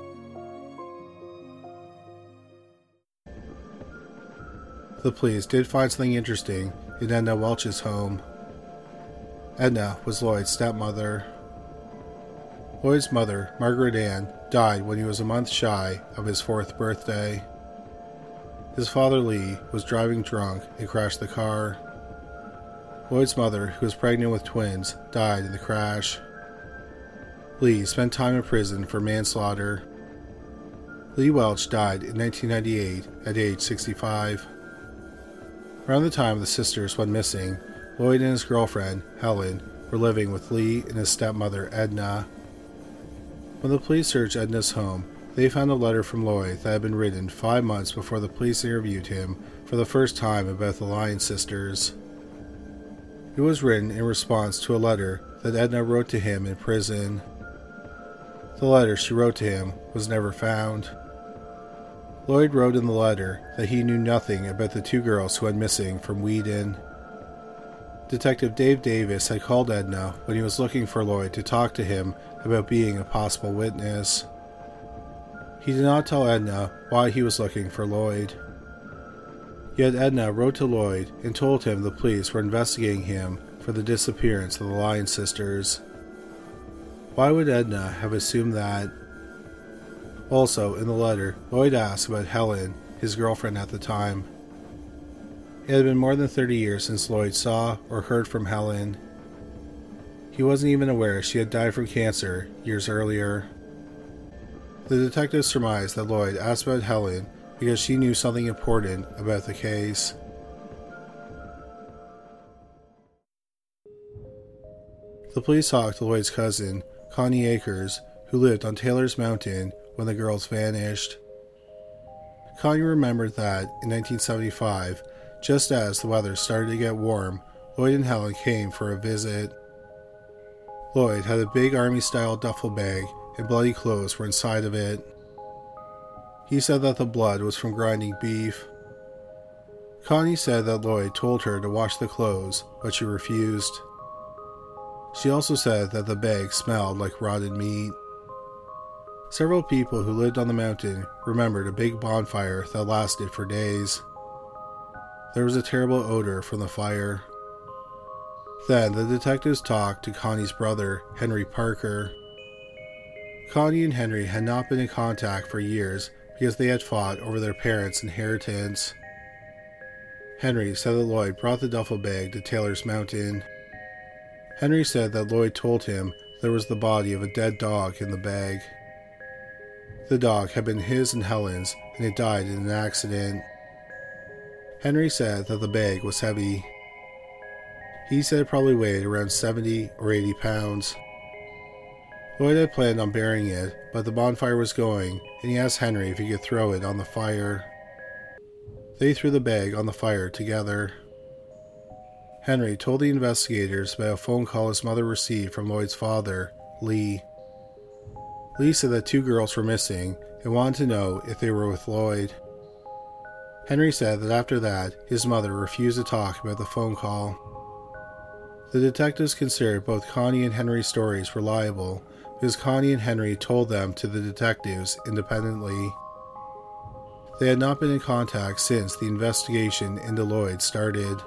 The police did find something interesting in Edna Welch's home. Edna was Lloyd's stepmother. Lloyd's mother, Margaret Ann, died when he was a month shy of his fourth birthday. His father, Lee, was driving drunk and crashed the car. Lloyd's mother, who was pregnant with twins, died in the crash. Lee spent time in prison for manslaughter. Lee Welch died in nineteen ninety-eight at age sixty-five. Around the time the sisters went missing, Lloyd and his girlfriend, Helen, were living with Lee and his stepmother, Edna. When the police searched Edna's home, they found a letter from Lloyd that had been written five months before the police interviewed him for the first time about the Lyon sisters. It was written in response to a letter that Edna wrote to him in prison. The letter she wrote to him was never found. Lloyd wrote in the letter that he knew nothing about the two girls who went missing from Wheaton. Detective Dave Davis had called Edna when he was looking for Lloyd to talk to him about being a possible witness. He did not tell Edna why he was looking for Lloyd. Yet Edna wrote to Lloyd and told him the police were investigating him for the disappearance of the Lyon sisters. Why would Edna have assumed that? Also, in the letter, Lloyd asked about Helen, his girlfriend at the time. It had been more than thirty years since Lloyd saw or heard from Helen. He He wasn't even aware she had died from cancer years earlier. The detective surmised that Lloyd asked about Helen because she knew something important about the case. The police talked to Lloyd's cousin, Connie Akers, who lived on Taylor's Mountain when the girls vanished. Connie remembered that, in nineteen seventy-five, just as the weather started to get warm, Lloyd and Helen came for a visit. Lloyd had a big army-style duffel bag, and bloody clothes were inside of it. He said that the blood was from grinding beef. Connie said that Lloyd told her to wash the clothes, but she refused. She also said that the bag smelled like rotted meat. Several people who lived on the mountain remembered a big bonfire that lasted for days. There was a terrible odor from the fire. Then the detectives talked to Connie's brother, Henry Parker. Connie and Henry had not been in contact for years because they had fought over their parents' inheritance. Henry said that Lloyd brought the duffel bag to Taylor's Mountain. Henry said that Lloyd told him there was the body of a dead dog in the bag. The dog had been his and Helen's, and it died in an accident. Henry said that the bag was heavy. He said it probably weighed around seventy or eighty pounds. Lloyd had planned on burying it, but the bonfire was going, and he asked Henry if he could throw it on the fire. They threw the bag on the fire together. Henry told the investigators about a phone call his mother received from Lloyd's father, Lee. Lee said that two girls were missing and wanted to know if they were with Lloyd. Henry said that after that, his mother refused to talk about the phone call. The detectives considered both Connie and Henry's stories reliable because Connie and Henry told them to the detectives independently. They had not been in contact since the investigation into Lloyd started.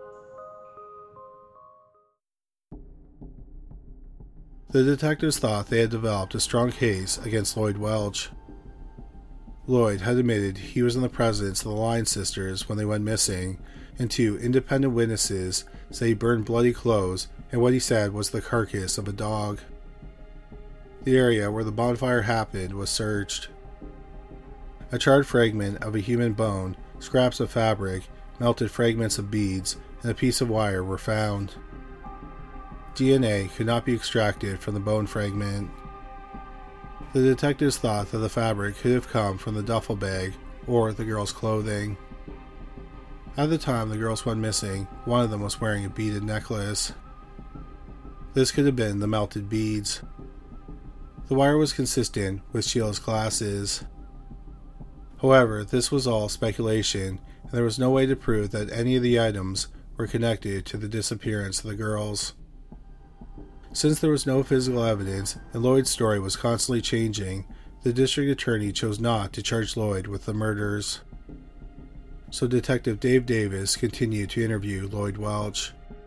The detectives thought they had developed a strong case against Lloyd Welch. Lloyd had admitted he was in the presence of the Lyon sisters when they went missing, and two independent witnesses said he burned bloody clothes and what he said was the carcass of a dog. The area where the bonfire happened was searched. A charred fragment of a human bone, scraps of fabric, melted fragments of beads, and a piece of wire were found. D N A could not be extracted from the bone fragment. The detectives thought that the fabric could have come from the duffel bag or the girls' clothing. At the time the girls went missing, one of them was wearing a beaded necklace. This could have been the melted beads. The wire was consistent with Sheila's glasses. However, this was all speculation, and there was no way to prove that any of the items were connected to the disappearance of the girls. Since there was no physical evidence and Lloyd's story was constantly changing, the district attorney chose not to charge Lloyd with the murders. So Detective Dave Davis continued to interview Lloyd Welch.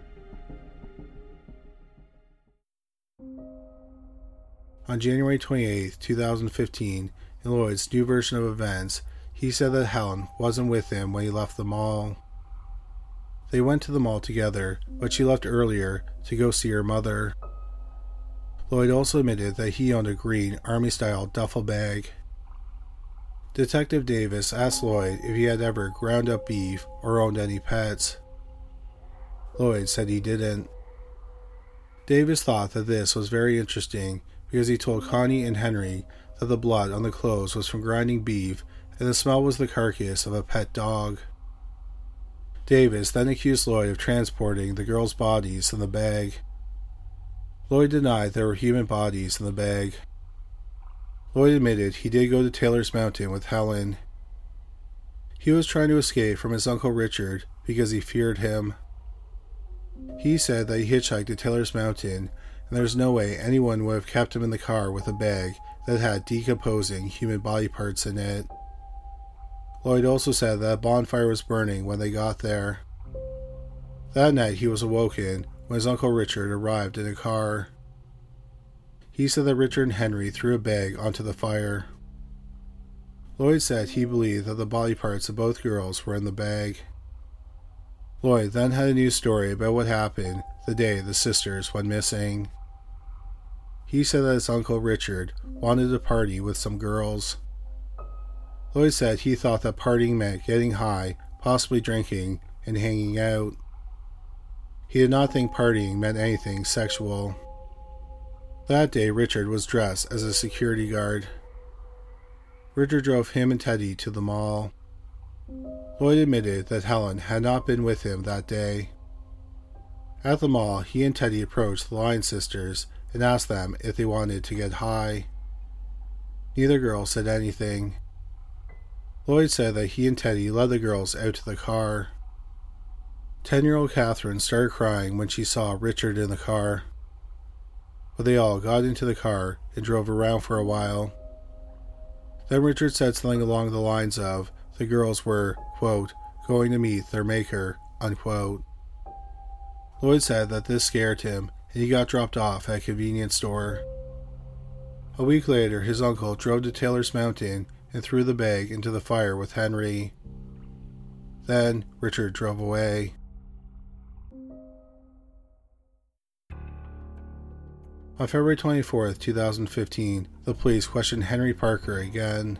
On January twenty-eighth, twenty fifteen, in Lloyd's new version of events, he said that Helen wasn't with him when he left the mall. They went to the mall together, but she left earlier to go see her mother. Lloyd also admitted that he owned a green army-style duffel bag. Detective Davis asked Lloyd if he had ever ground up beef or owned any pets. Lloyd said he didn't. Davis thought that this was very interesting because he told Connie and Henry that the blood on the clothes was from grinding beef and the smell was the carcass of a pet dog. Davis then accused Lloyd of transporting the girls' bodies in the bag. Lloyd denied there were human bodies in the bag. Lloyd admitted he did go to Taylor's Mountain with Helen. He was trying to escape from his Uncle Richard because he feared him. He said that he hitchhiked to Taylor's Mountain, and there was no way anyone would have kept him in the car with a bag that had decomposing human body parts in it. Lloyd also said that a bonfire was burning when they got there. That night he was awoken when his Uncle Richard arrived in a car. He said that Richard and Henry threw a bag onto the fire. Lloyd said he believed that the body parts of both girls were in the bag. Lloyd then had a news story about what happened the day the sisters went missing. He said that his uncle Richard wanted to party with some girls. Lloyd said he thought that partying meant getting high, possibly drinking, and hanging out. He did not think partying meant anything sexual. That day, Richard was dressed as a security guard. Richard drove him and Teddy to the mall. Lloyd admitted that Helen had not been with him that day. At the mall, he and Teddy approached the Lyons sisters and asked them if they wanted to get high. Neither girl said anything. Lloyd said that he and Teddy led the girls out to the car. Ten-year-old Catherine started crying when she saw Richard in the car. But they all got into the car and drove around for a while. Then Richard said something along the lines of the girls were, quote, going to meet their maker, unquote. Lloyd said that this scared him and he got dropped off at a convenience store. A week later, his uncle drove to Taylor's Mountain and threw the bag into the fire with Henry. Then Richard drove away. On February twenty-fourth, two thousand fifteen, the police questioned Henry Parker again.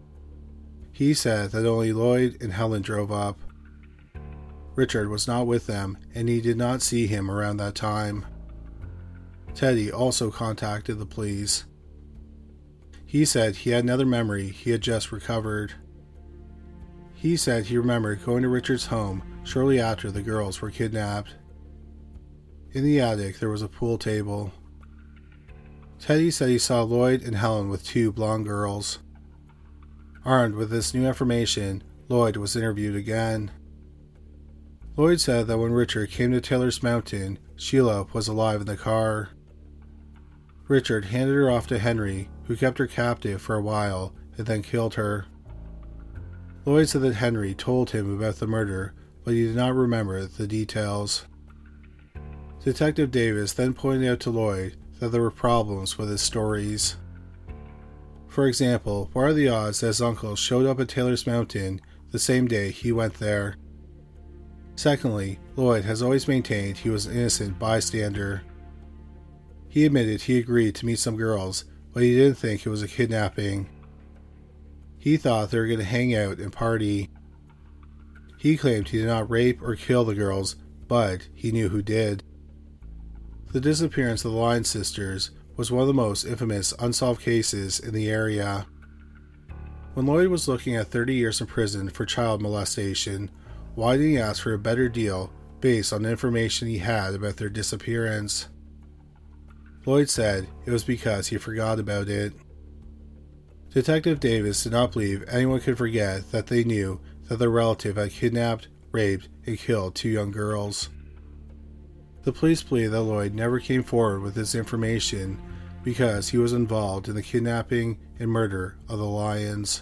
He said that only Lloyd and Helen drove up. Richard was not with them, and he did not see him around that time. Teddy also contacted the police. He said he had another memory he had just recovered. He said he remembered going to Richard's home shortly after the girls were kidnapped. In the attic, there was a pool table. Teddy said he saw Lloyd and Helen with two blonde girls. Armed with this new information, Lloyd was interviewed again. Lloyd said that when Richard came to Taylor's Mountain, Sheila was alive in the car. Richard handed her off to Henry, who kept her captive for a while and then killed her. Lloyd said that Henry told him about the murder, but he did not remember the details. Detective Davis then pointed out to Lloyd that there were problems with his stories. For example, what are the odds that his uncle showed up at Taylor's Mountain the same day he went there? Secondly, Lloyd has always maintained he was an innocent bystander. He admitted he agreed to meet some girls, but he didn't think it was a kidnapping. He thought they were going to hang out and party. He claimed he did not rape or kill the girls, but he knew who did. The disappearance of the Lyons sisters was one of the most infamous unsolved cases in the area. When Lloyd was looking at thirty years in prison for child molestation, why didn't he ask for a better deal based on the information he had about their disappearance? Lloyd said it was because he forgot about it. Detective Davis did not believe anyone could forget that they knew that their relative had kidnapped, raped, and killed two young girls. The police believe that Lloyd never came forward with this information because he was involved in the kidnapping and murder of the Lyons.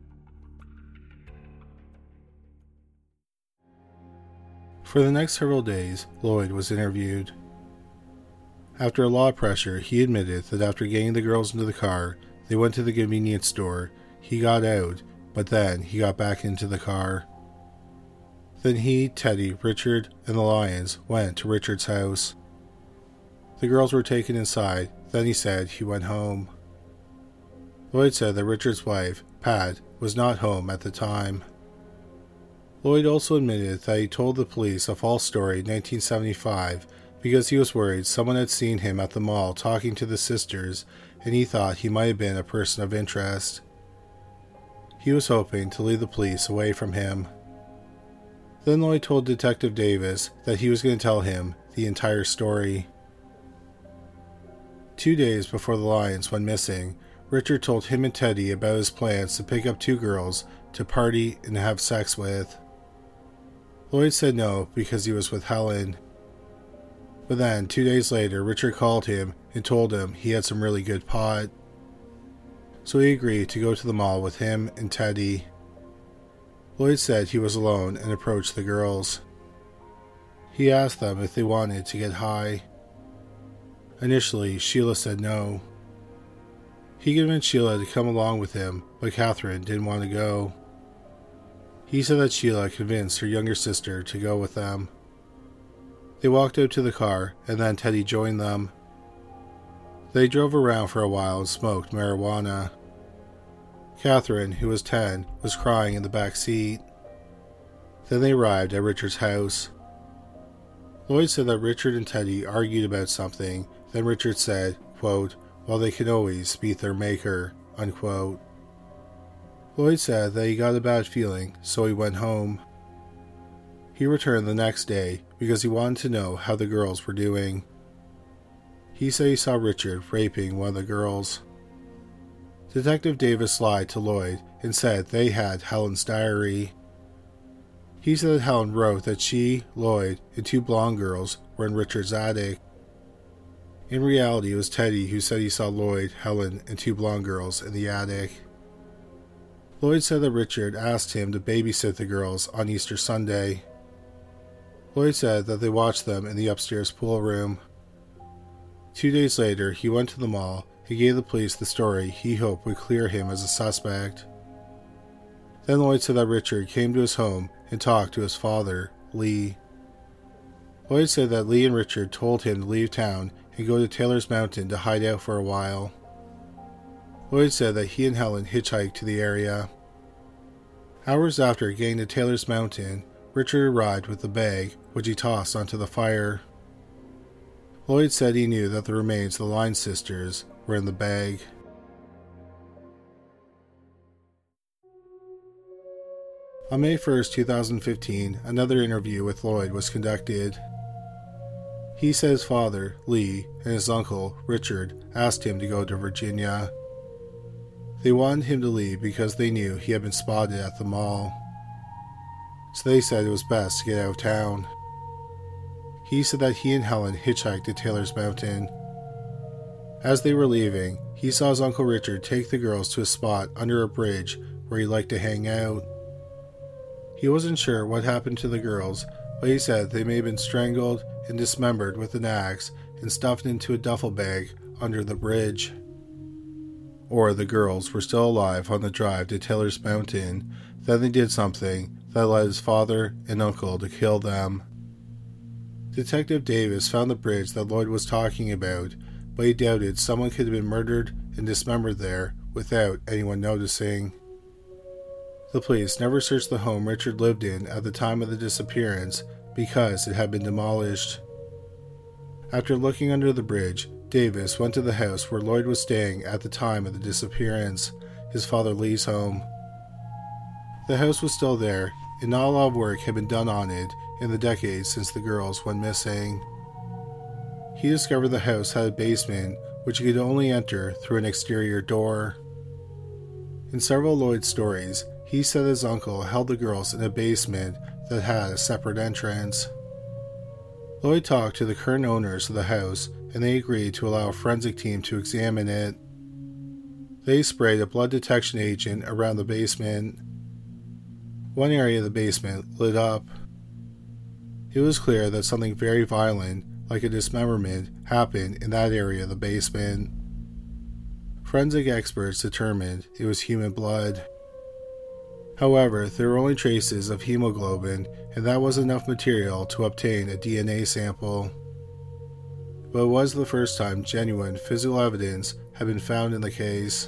For the next several days, Lloyd was interviewed. After a lot of pressure, he admitted that after getting the girls into the car, they went to the convenience store. He got out, but then he got back into the car. Then he, Teddy, Richard, and the Lyons went to Richard's house. The girls were taken inside, then he said he went home. Lloyd said that Richard's wife, Pat, was not home at the time. Lloyd also admitted that he told the police a false story in nineteen seventy-five because he was worried someone had seen him at the mall talking to the sisters and he thought he might have been a person of interest. He was hoping to lead the police away from him. Then Lloyd told Detective Davis that he was going to tell him the entire story. Two days before the Lyons went missing, Richard told him and Teddy about his plans to pick up two girls to party and have sex with. Lloyd said no because he was with Helen. But then, two days later, Richard called him and told him he had some really good pot. So he agreed to go to the mall with him and Teddy. Lloyd said he was alone and approached the girls. He asked them if they wanted to get high. Initially, Sheila said no. He convinced Sheila to come along with him, but Catherine didn't want to go. He said that Sheila convinced her younger sister to go with them. They walked out to the car, and then Teddy joined them. They drove around for a while and smoked marijuana. Catherine, who was ten, was crying in the back seat. Then they arrived at Richard's house. Lloyd said that Richard and Teddy argued about something. Then Richard said, quote, "Well, they can always beat their maker," unquote. Lloyd said that he got a bad feeling, so he went home. He returned the next day because he wanted to know how the girls were doing. He said he saw Richard raping one of the girls. Detective Davis lied to Lloyd and said they had Helen's diary. He said that Helen wrote that she, Lloyd, and two blonde girls were in Richard's attic. In reality, it was Teddy who said he saw Lloyd, Helen, and two blonde girls in the attic. Lloyd said that Richard asked him to babysit the girls on Easter Sunday. Lloyd said that they watched them in the upstairs pool room. Two days later, he went to the mall and gave the police the story he hoped would clear him as a suspect. Then Lloyd said that Richard came to his home and talked to his father, Lee. Lloyd said that Lee and Richard told him to leave town and go to Taylor's Mountain to hide out for a while. Lloyd said that he and Helen hitchhiked to the area. Hours after getting to Taylor's Mountain, Richard arrived with the bag, which he tossed onto the fire. Lloyd said he knew that the remains of the Line sisters were in the bag. On May first, two thousand fifteen, another interview with Lloyd was conducted. He said his father, Lee, and his uncle, Richard, asked him to go to Virginia. They wanted him to leave because they knew he had been spotted at the mall. So they said it was best to get out of town. He said that he and Helen hitchhiked to Taylor's Mountain. As they were leaving, he saw his Uncle Richard take the girls to a spot under a bridge where he liked to hang out. He wasn't sure what happened to the girls, but he said they may have been strangled and dismembered with an axe and stuffed into a duffel bag under the bridge. Or the girls were still alive on the drive to Taylor's Mountain. Then they did something that led his father and uncle to kill them. Detective Davis found the bridge that Lloyd was talking about, but he doubted someone could have been murdered and dismembered there without anyone noticing. The police never searched the home Richard lived in at the time of the disappearance because it had been demolished. After looking under the bridge, Davis went to the house where Lloyd was staying at the time of the disappearance, his father Lee's home. The house was still there, and not a lot of work had been done on it in the decades since the girls went missing. He discovered the house had a basement, which he could only enter through an exterior door. In several Lloyd stories, he said his uncle held the girls in a basement that had a separate entrance. Lloyd talked to the current owners of the house, and they agreed to allow a forensic team to examine it. They sprayed a blood detection agent around the basement. One area of the basement lit up. It was clear that something very violent, like a dismemberment, happened in that area of the basement. Forensic experts determined it was human blood. However, there were only traces of hemoglobin, and that was enough material to obtain a D N A sample. But it was the first time genuine physical evidence had been found in the case.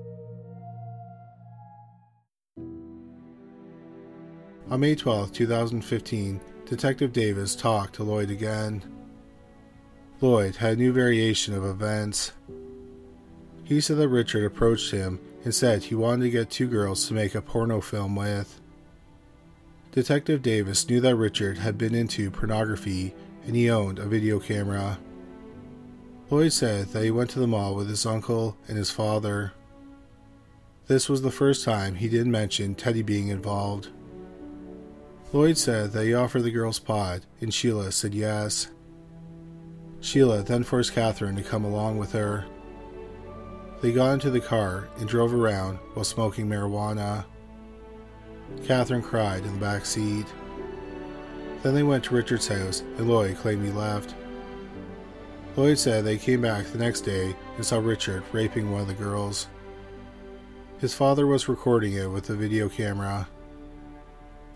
On May twelfth, two thousand fifteen, Detective Davis talked to Lloyd again. Lloyd had a new variation of events. He said that Richard approached him and said he wanted to get two girls to make a porno film with. Detective Davis knew that Richard had been into pornography and he owned a video camera. Lloyd said that he went to the mall with his uncle and his father. This was the first time he didn't mention Teddy being involved. Lloyd said that he offered the girls pot, and Sheila said yes. Sheila then forced Catherine to come along with her. They got into the car and drove around while smoking marijuana. Catherine cried in the back seat. Then they went to Richard's house, and Lloyd claimed he left. Lloyd said they came back the next day and saw Richard raping one of the girls. His father was recording it with a video camera.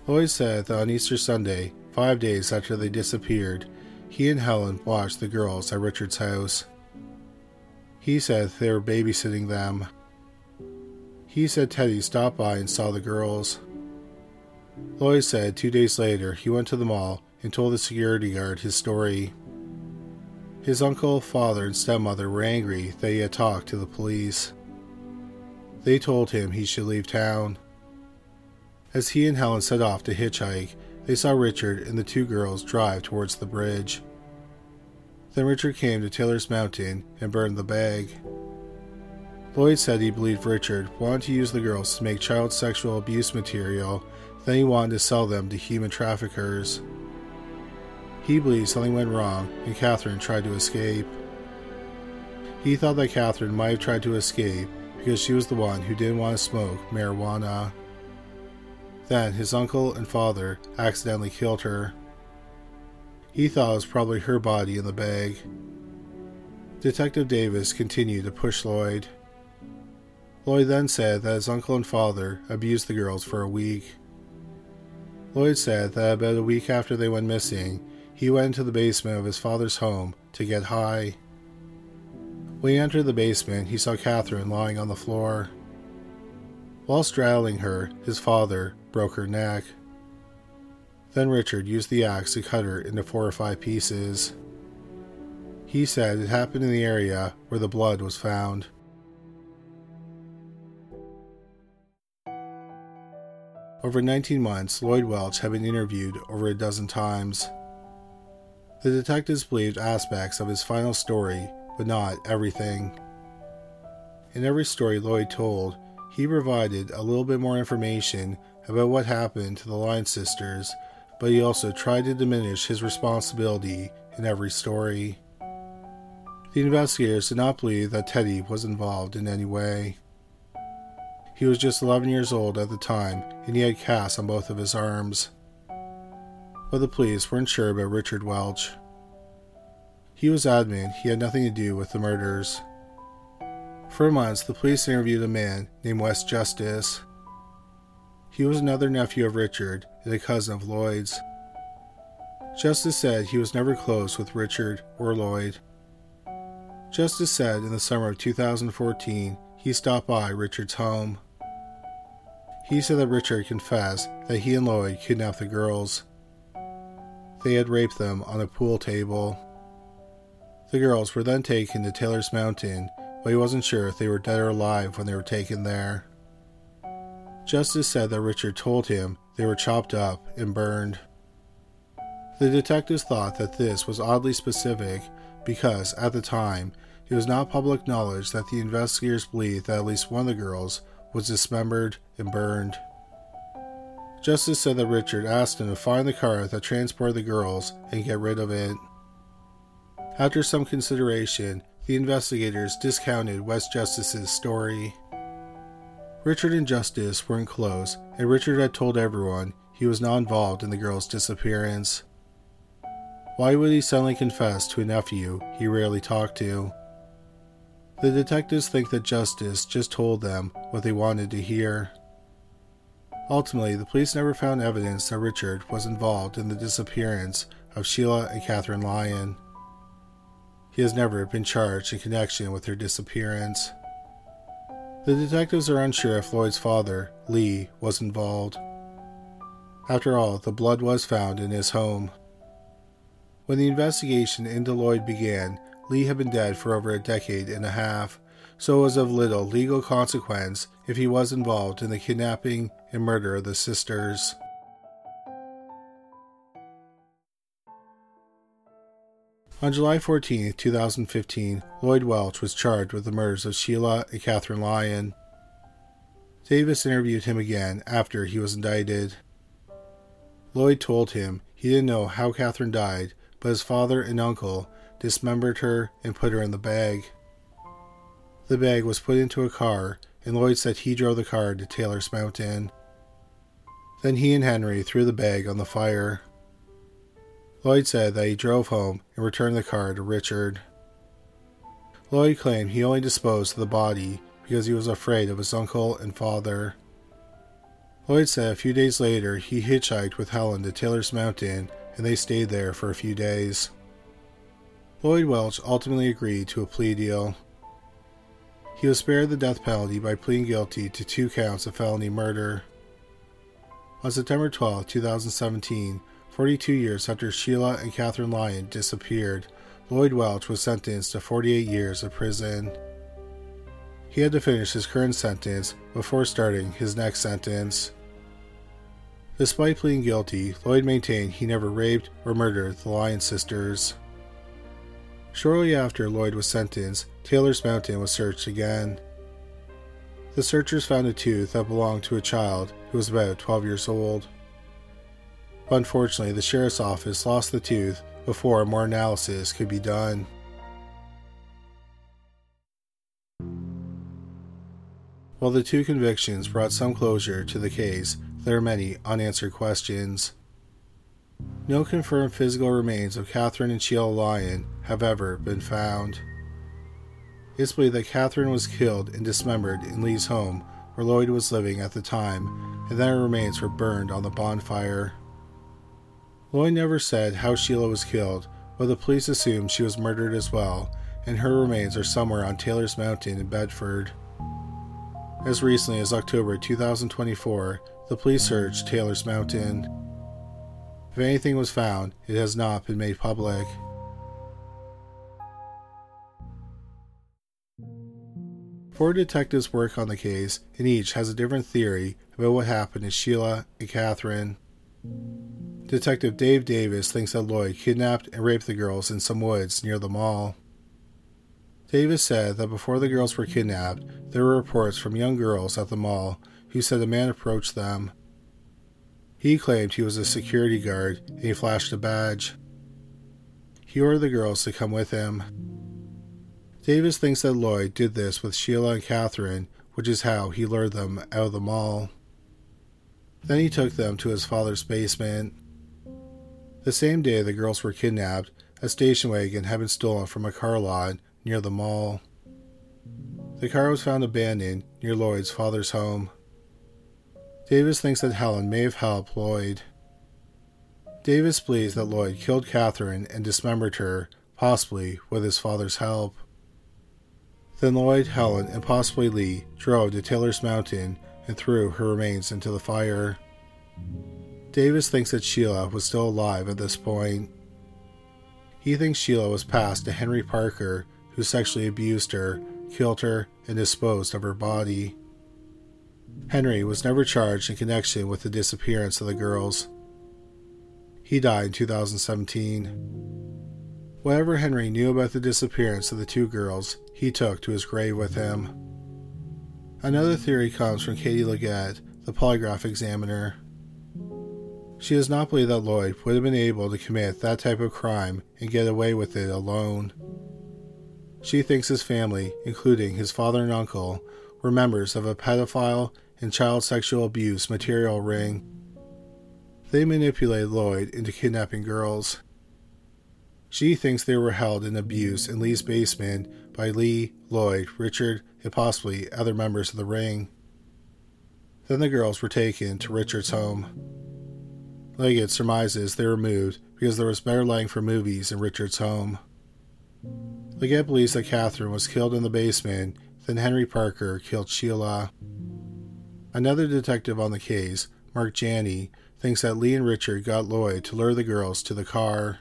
Lloyd said that on Easter Sunday, five days after they disappeared, he and Helen watched the girls at Richard's house. He said they were babysitting them. He said Teddy stopped by and saw the girls. Lloyd said two days later he went to the mall and told the security guard his story. His uncle, father, and stepmother were angry that he had talked to the police. They told him he should leave town. As he and Helen set off to hitchhike, they saw Richard and the two girls drive towards the bridge. Then Richard came to Taylor's Mountain and burned the bag. Lloyd said he believed Richard wanted to use the girls to make child sexual abuse material, then he wanted to sell them to human traffickers. He believed something went wrong and Catherine tried to escape. He thought that Catherine might have tried to escape because she was the one who didn't want to smoke marijuana. Then his uncle and father accidentally killed her. He thought it was probably her body in the bag. Detective Davis continued to push Lloyd. Lloyd then said that his uncle and father abused the girls for a week. Lloyd said that about a week after they went missing, he went into the basement of his father's home to get high. When he entered the basement, he saw Catherine lying on the floor. While straddling her, his father broke her neck. Then Richard used the axe to cut her into four or five pieces. He said it happened in the area where the blood was found. Over nineteen months, Lloyd Welch had been interviewed over a dozen times. The detectives believed aspects of his final story, but not everything. In every story Lloyd told, he provided a little bit more information about what happened to the Lyon sisters, but he also tried to diminish his responsibility in every story. The investigators did not believe that Teddy was involved in any way. He was just eleven years old at the time, and he had casts on both of his arms. But the police weren't sure about Richard Welch. He was adamant he had nothing to do with the murders. For months, the police interviewed a man named Wes Justice. He was another nephew of Richard and a cousin of Lloyd's. Justice said he was never close with Richard or Lloyd. Justice said in the summer of two thousand fourteen, he stopped by Richard's home. He said that Richard confessed that he and Lloyd kidnapped the girls. They had raped them on a pool table. The girls were then taken to Taylor's Mountain, but he wasn't sure if they were dead or alive when they were taken there. Justice said that Richard told him they were chopped up and burned. The detectives thought that this was oddly specific because, at the time, it was not public knowledge that the investigators believed that at least one of the girls was dismembered and burned. Justice said that Richard asked him to find the car that transported the girls and get rid of it. After some consideration, the investigators discounted Wes Justice's story. Richard and Justice weren't close, and Richard had told everyone he was not involved in the girls' disappearance. Why would he suddenly confess to a nephew he rarely talked to? The detectives think that Justice just told them what they wanted to hear. Ultimately, the police never found evidence that Richard was involved in the disappearance of Sheila and Catherine Lyon. He has never been charged in connection with their disappearance. The detectives are unsure if Lloyd's father, Lee, was involved. After all, the blood was found in his home. When the investigation into Lloyd began, Lee had been dead for over a decade and a half, so it was of little legal consequence if he was involved in the kidnapping and murder of the sisters. On July fourteenth, two thousand fifteen, Lloyd Welch was charged with the murders of Sheila and Catherine Lyon. Davis interviewed him again after he was indicted. Lloyd told him he didn't know how Catherine died, but his father and uncle dismembered her and put her in the bag. The bag was put into a car, and Lloyd said he drove the car to Taylor's Mountain. Then he and Henry threw the bag on the fire. Lloyd said that he drove home and returned the car to Richard. Lloyd claimed he only disposed of the body because he was afraid of his uncle and father. Lloyd said a few days later he hitchhiked with Helen to Taylor's Mountain and they stayed there for a few days. Lloyd Welch ultimately agreed to a plea deal. He was spared the death penalty by pleading guilty to two counts of felony murder. On September twelfth, twenty seventeen, forty-two years after Sheila and Catherine Lyon disappeared, Lloyd Welch was sentenced to forty-eight years of prison. He had to finish his current sentence before starting his next sentence. Despite pleading guilty, Lloyd maintained he never raped or murdered the Lyon sisters. Shortly after Lloyd was sentenced, Taylor's Mountain was searched again. The searchers found a tooth that belonged to a child who was about twelve years old. But unfortunately, the sheriff's office lost the tooth before more analysis could be done. While the two convictions brought some closure to the case, there are many unanswered questions. No confirmed physical remains of Catherine and Sheila Lyon have ever been found. It's believed that Catherine was killed and dismembered in Lee's home where Lloyd was living at the time, and that her remains were burned on the bonfire. Lloyd never said how Sheila was killed, but the police assumed she was murdered as well, and her remains are somewhere on Taylor's Mountain in Bedford. As recently as October twenty twenty-four, the police searched Taylor's Mountain. If anything was found, it has not been made public. Four detectives work on the case, and each has a different theory about what happened to Sheila and Catherine. Detective Dave Davis thinks that Lloyd kidnapped and raped the girls in some woods near the mall. Davis said that before the girls were kidnapped, there were reports from young girls at the mall who said a man approached them. He claimed he was a security guard and he flashed a badge. He ordered the girls to come with him. Davis thinks that Lloyd did this with Sheila and Catherine, which is how he lured them out of the mall. Then he took them to his father's basement. The same day the girls were kidnapped, a station wagon had been stolen from a car lot near the mall. The car was found abandoned near Lloyd's father's home. Davis thinks that Helen may have helped Lloyd. Davis believes that Lloyd killed Catherine and dismembered her, possibly with his father's help. Then Lloyd, Helen, and possibly Lee drove to Taylor's Mountain and threw her remains into the fire. Davis thinks that Sheila was still alive at this point. He thinks Sheila was passed to Henry Parker, who sexually abused her, killed her, and disposed of her body. Henry was never charged in connection with the disappearance of the girls. He died in two thousand seventeen. Whatever Henry knew about the disappearance of the two girls, he took to his grave with him. Another theory comes from Katie Leggett, the polygraph examiner. She does not believe that Lloyd would have been able to commit that type of crime and get away with it alone. She thinks his family, including his father and uncle, were members of a pedophile and child sexual abuse material ring. They manipulated Lloyd into kidnapping girls. She thinks they were held in abuse in Lee's basement by Lee, Lloyd, Richard, and possibly other members of the ring. Then the girls were taken to Richard's home. Leggett surmises they were moved because there was better lighting for movies in Richard's home. Leggett believes that Catherine was killed in the basement, then Henry Parker killed Sheila. Another detective on the case, Mark Janney, thinks that Lee and Richard got Lloyd to lure the girls to the car.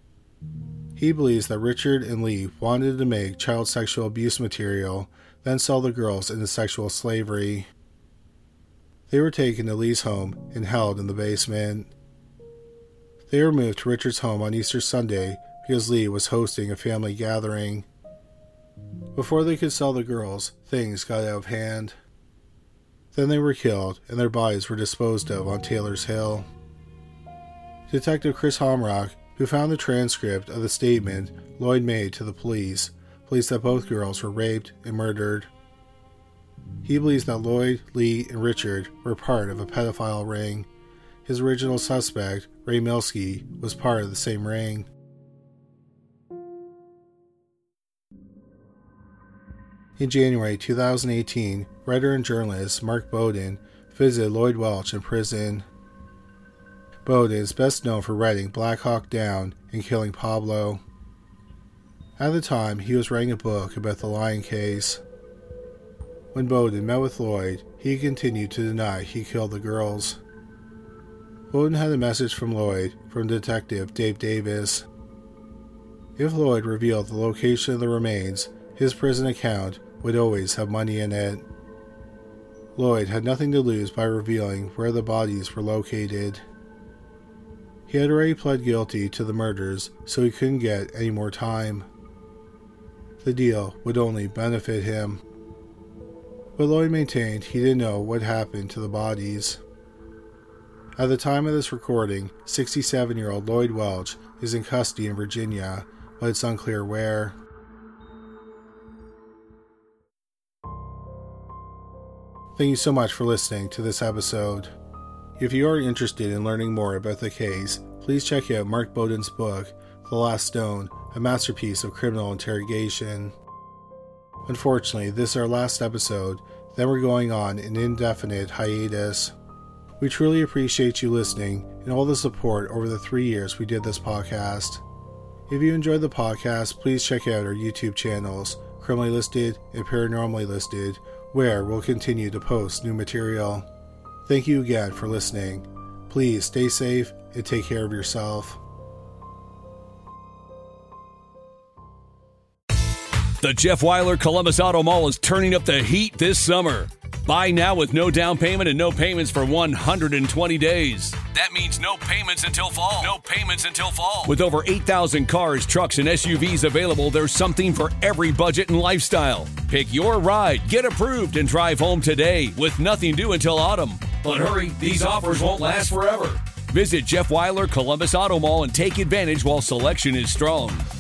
He believes that Richard and Lee wanted to make child sexual abuse material, then sell the girls into sexual slavery. They were taken to Lee's home and held in the basement. They were moved to Richard's home on Easter Sunday because Lee was hosting a family gathering. Before they could sell the girls, things got out of hand. Then they were killed, and their bodies were disposed of on Taylor's Hill. Detective Chris Homrock, who found the transcript of the statement Lloyd made to the police, believes that both girls were raped and murdered. He believes that Lloyd, Lee, and Richard were part of a pedophile ring. His original suspect, Ray Milski, was part of the same ring. In January two thousand eighteen, writer and journalist Mark Bowden visited Lloyd Welch in prison. Bowden is best known for writing Black Hawk Down and killing Pablo. At the time, he was writing a book about the Lyon case. When Bowden met with Lloyd, he continued to deny he killed the girls. Bowden had a message from Lloyd from Detective Dave Davis. If Lloyd revealed the location of the remains, his prison account would always have money in it. Lloyd had nothing to lose by revealing where the bodies were located. He had already pled guilty to the murders, so he couldn't get any more time. The deal would only benefit him. But Lloyd maintained he didn't know what happened to the bodies. At the time of this recording, sixty-seven-year-old Lloyd Welch is in custody in Virginia, but it's unclear where. Thank you so much for listening to this episode. If you are interested in learning more about the case, please check out Mark Bowden's book, The Last Stone, a masterpiece of criminal interrogation. Unfortunately, this is our last episode, then we're going on an indefinite hiatus. We truly appreciate you listening and all the support over the three years we did this podcast. If you enjoyed the podcast, please check out our YouTube channels, Criminally Listed and Paranormally Listed, where we'll continue to post new material. Thank you again for listening. Please stay safe and take care of yourself. The Jeff Wyler Columbus Auto Mall is turning up the heat this summer. Buy now with no down payment and no payments for one hundred twenty days. That means no payments until fall. No payments until fall. With over eight thousand cars, trucks, and S U Vs available, there's something for every budget and lifestyle. Pick your ride, get approved, and drive home today with nothing due until autumn. But hurry, these offers won't last forever. Visit Jeff Wyler Columbus Auto Mall and take advantage while selection is strong.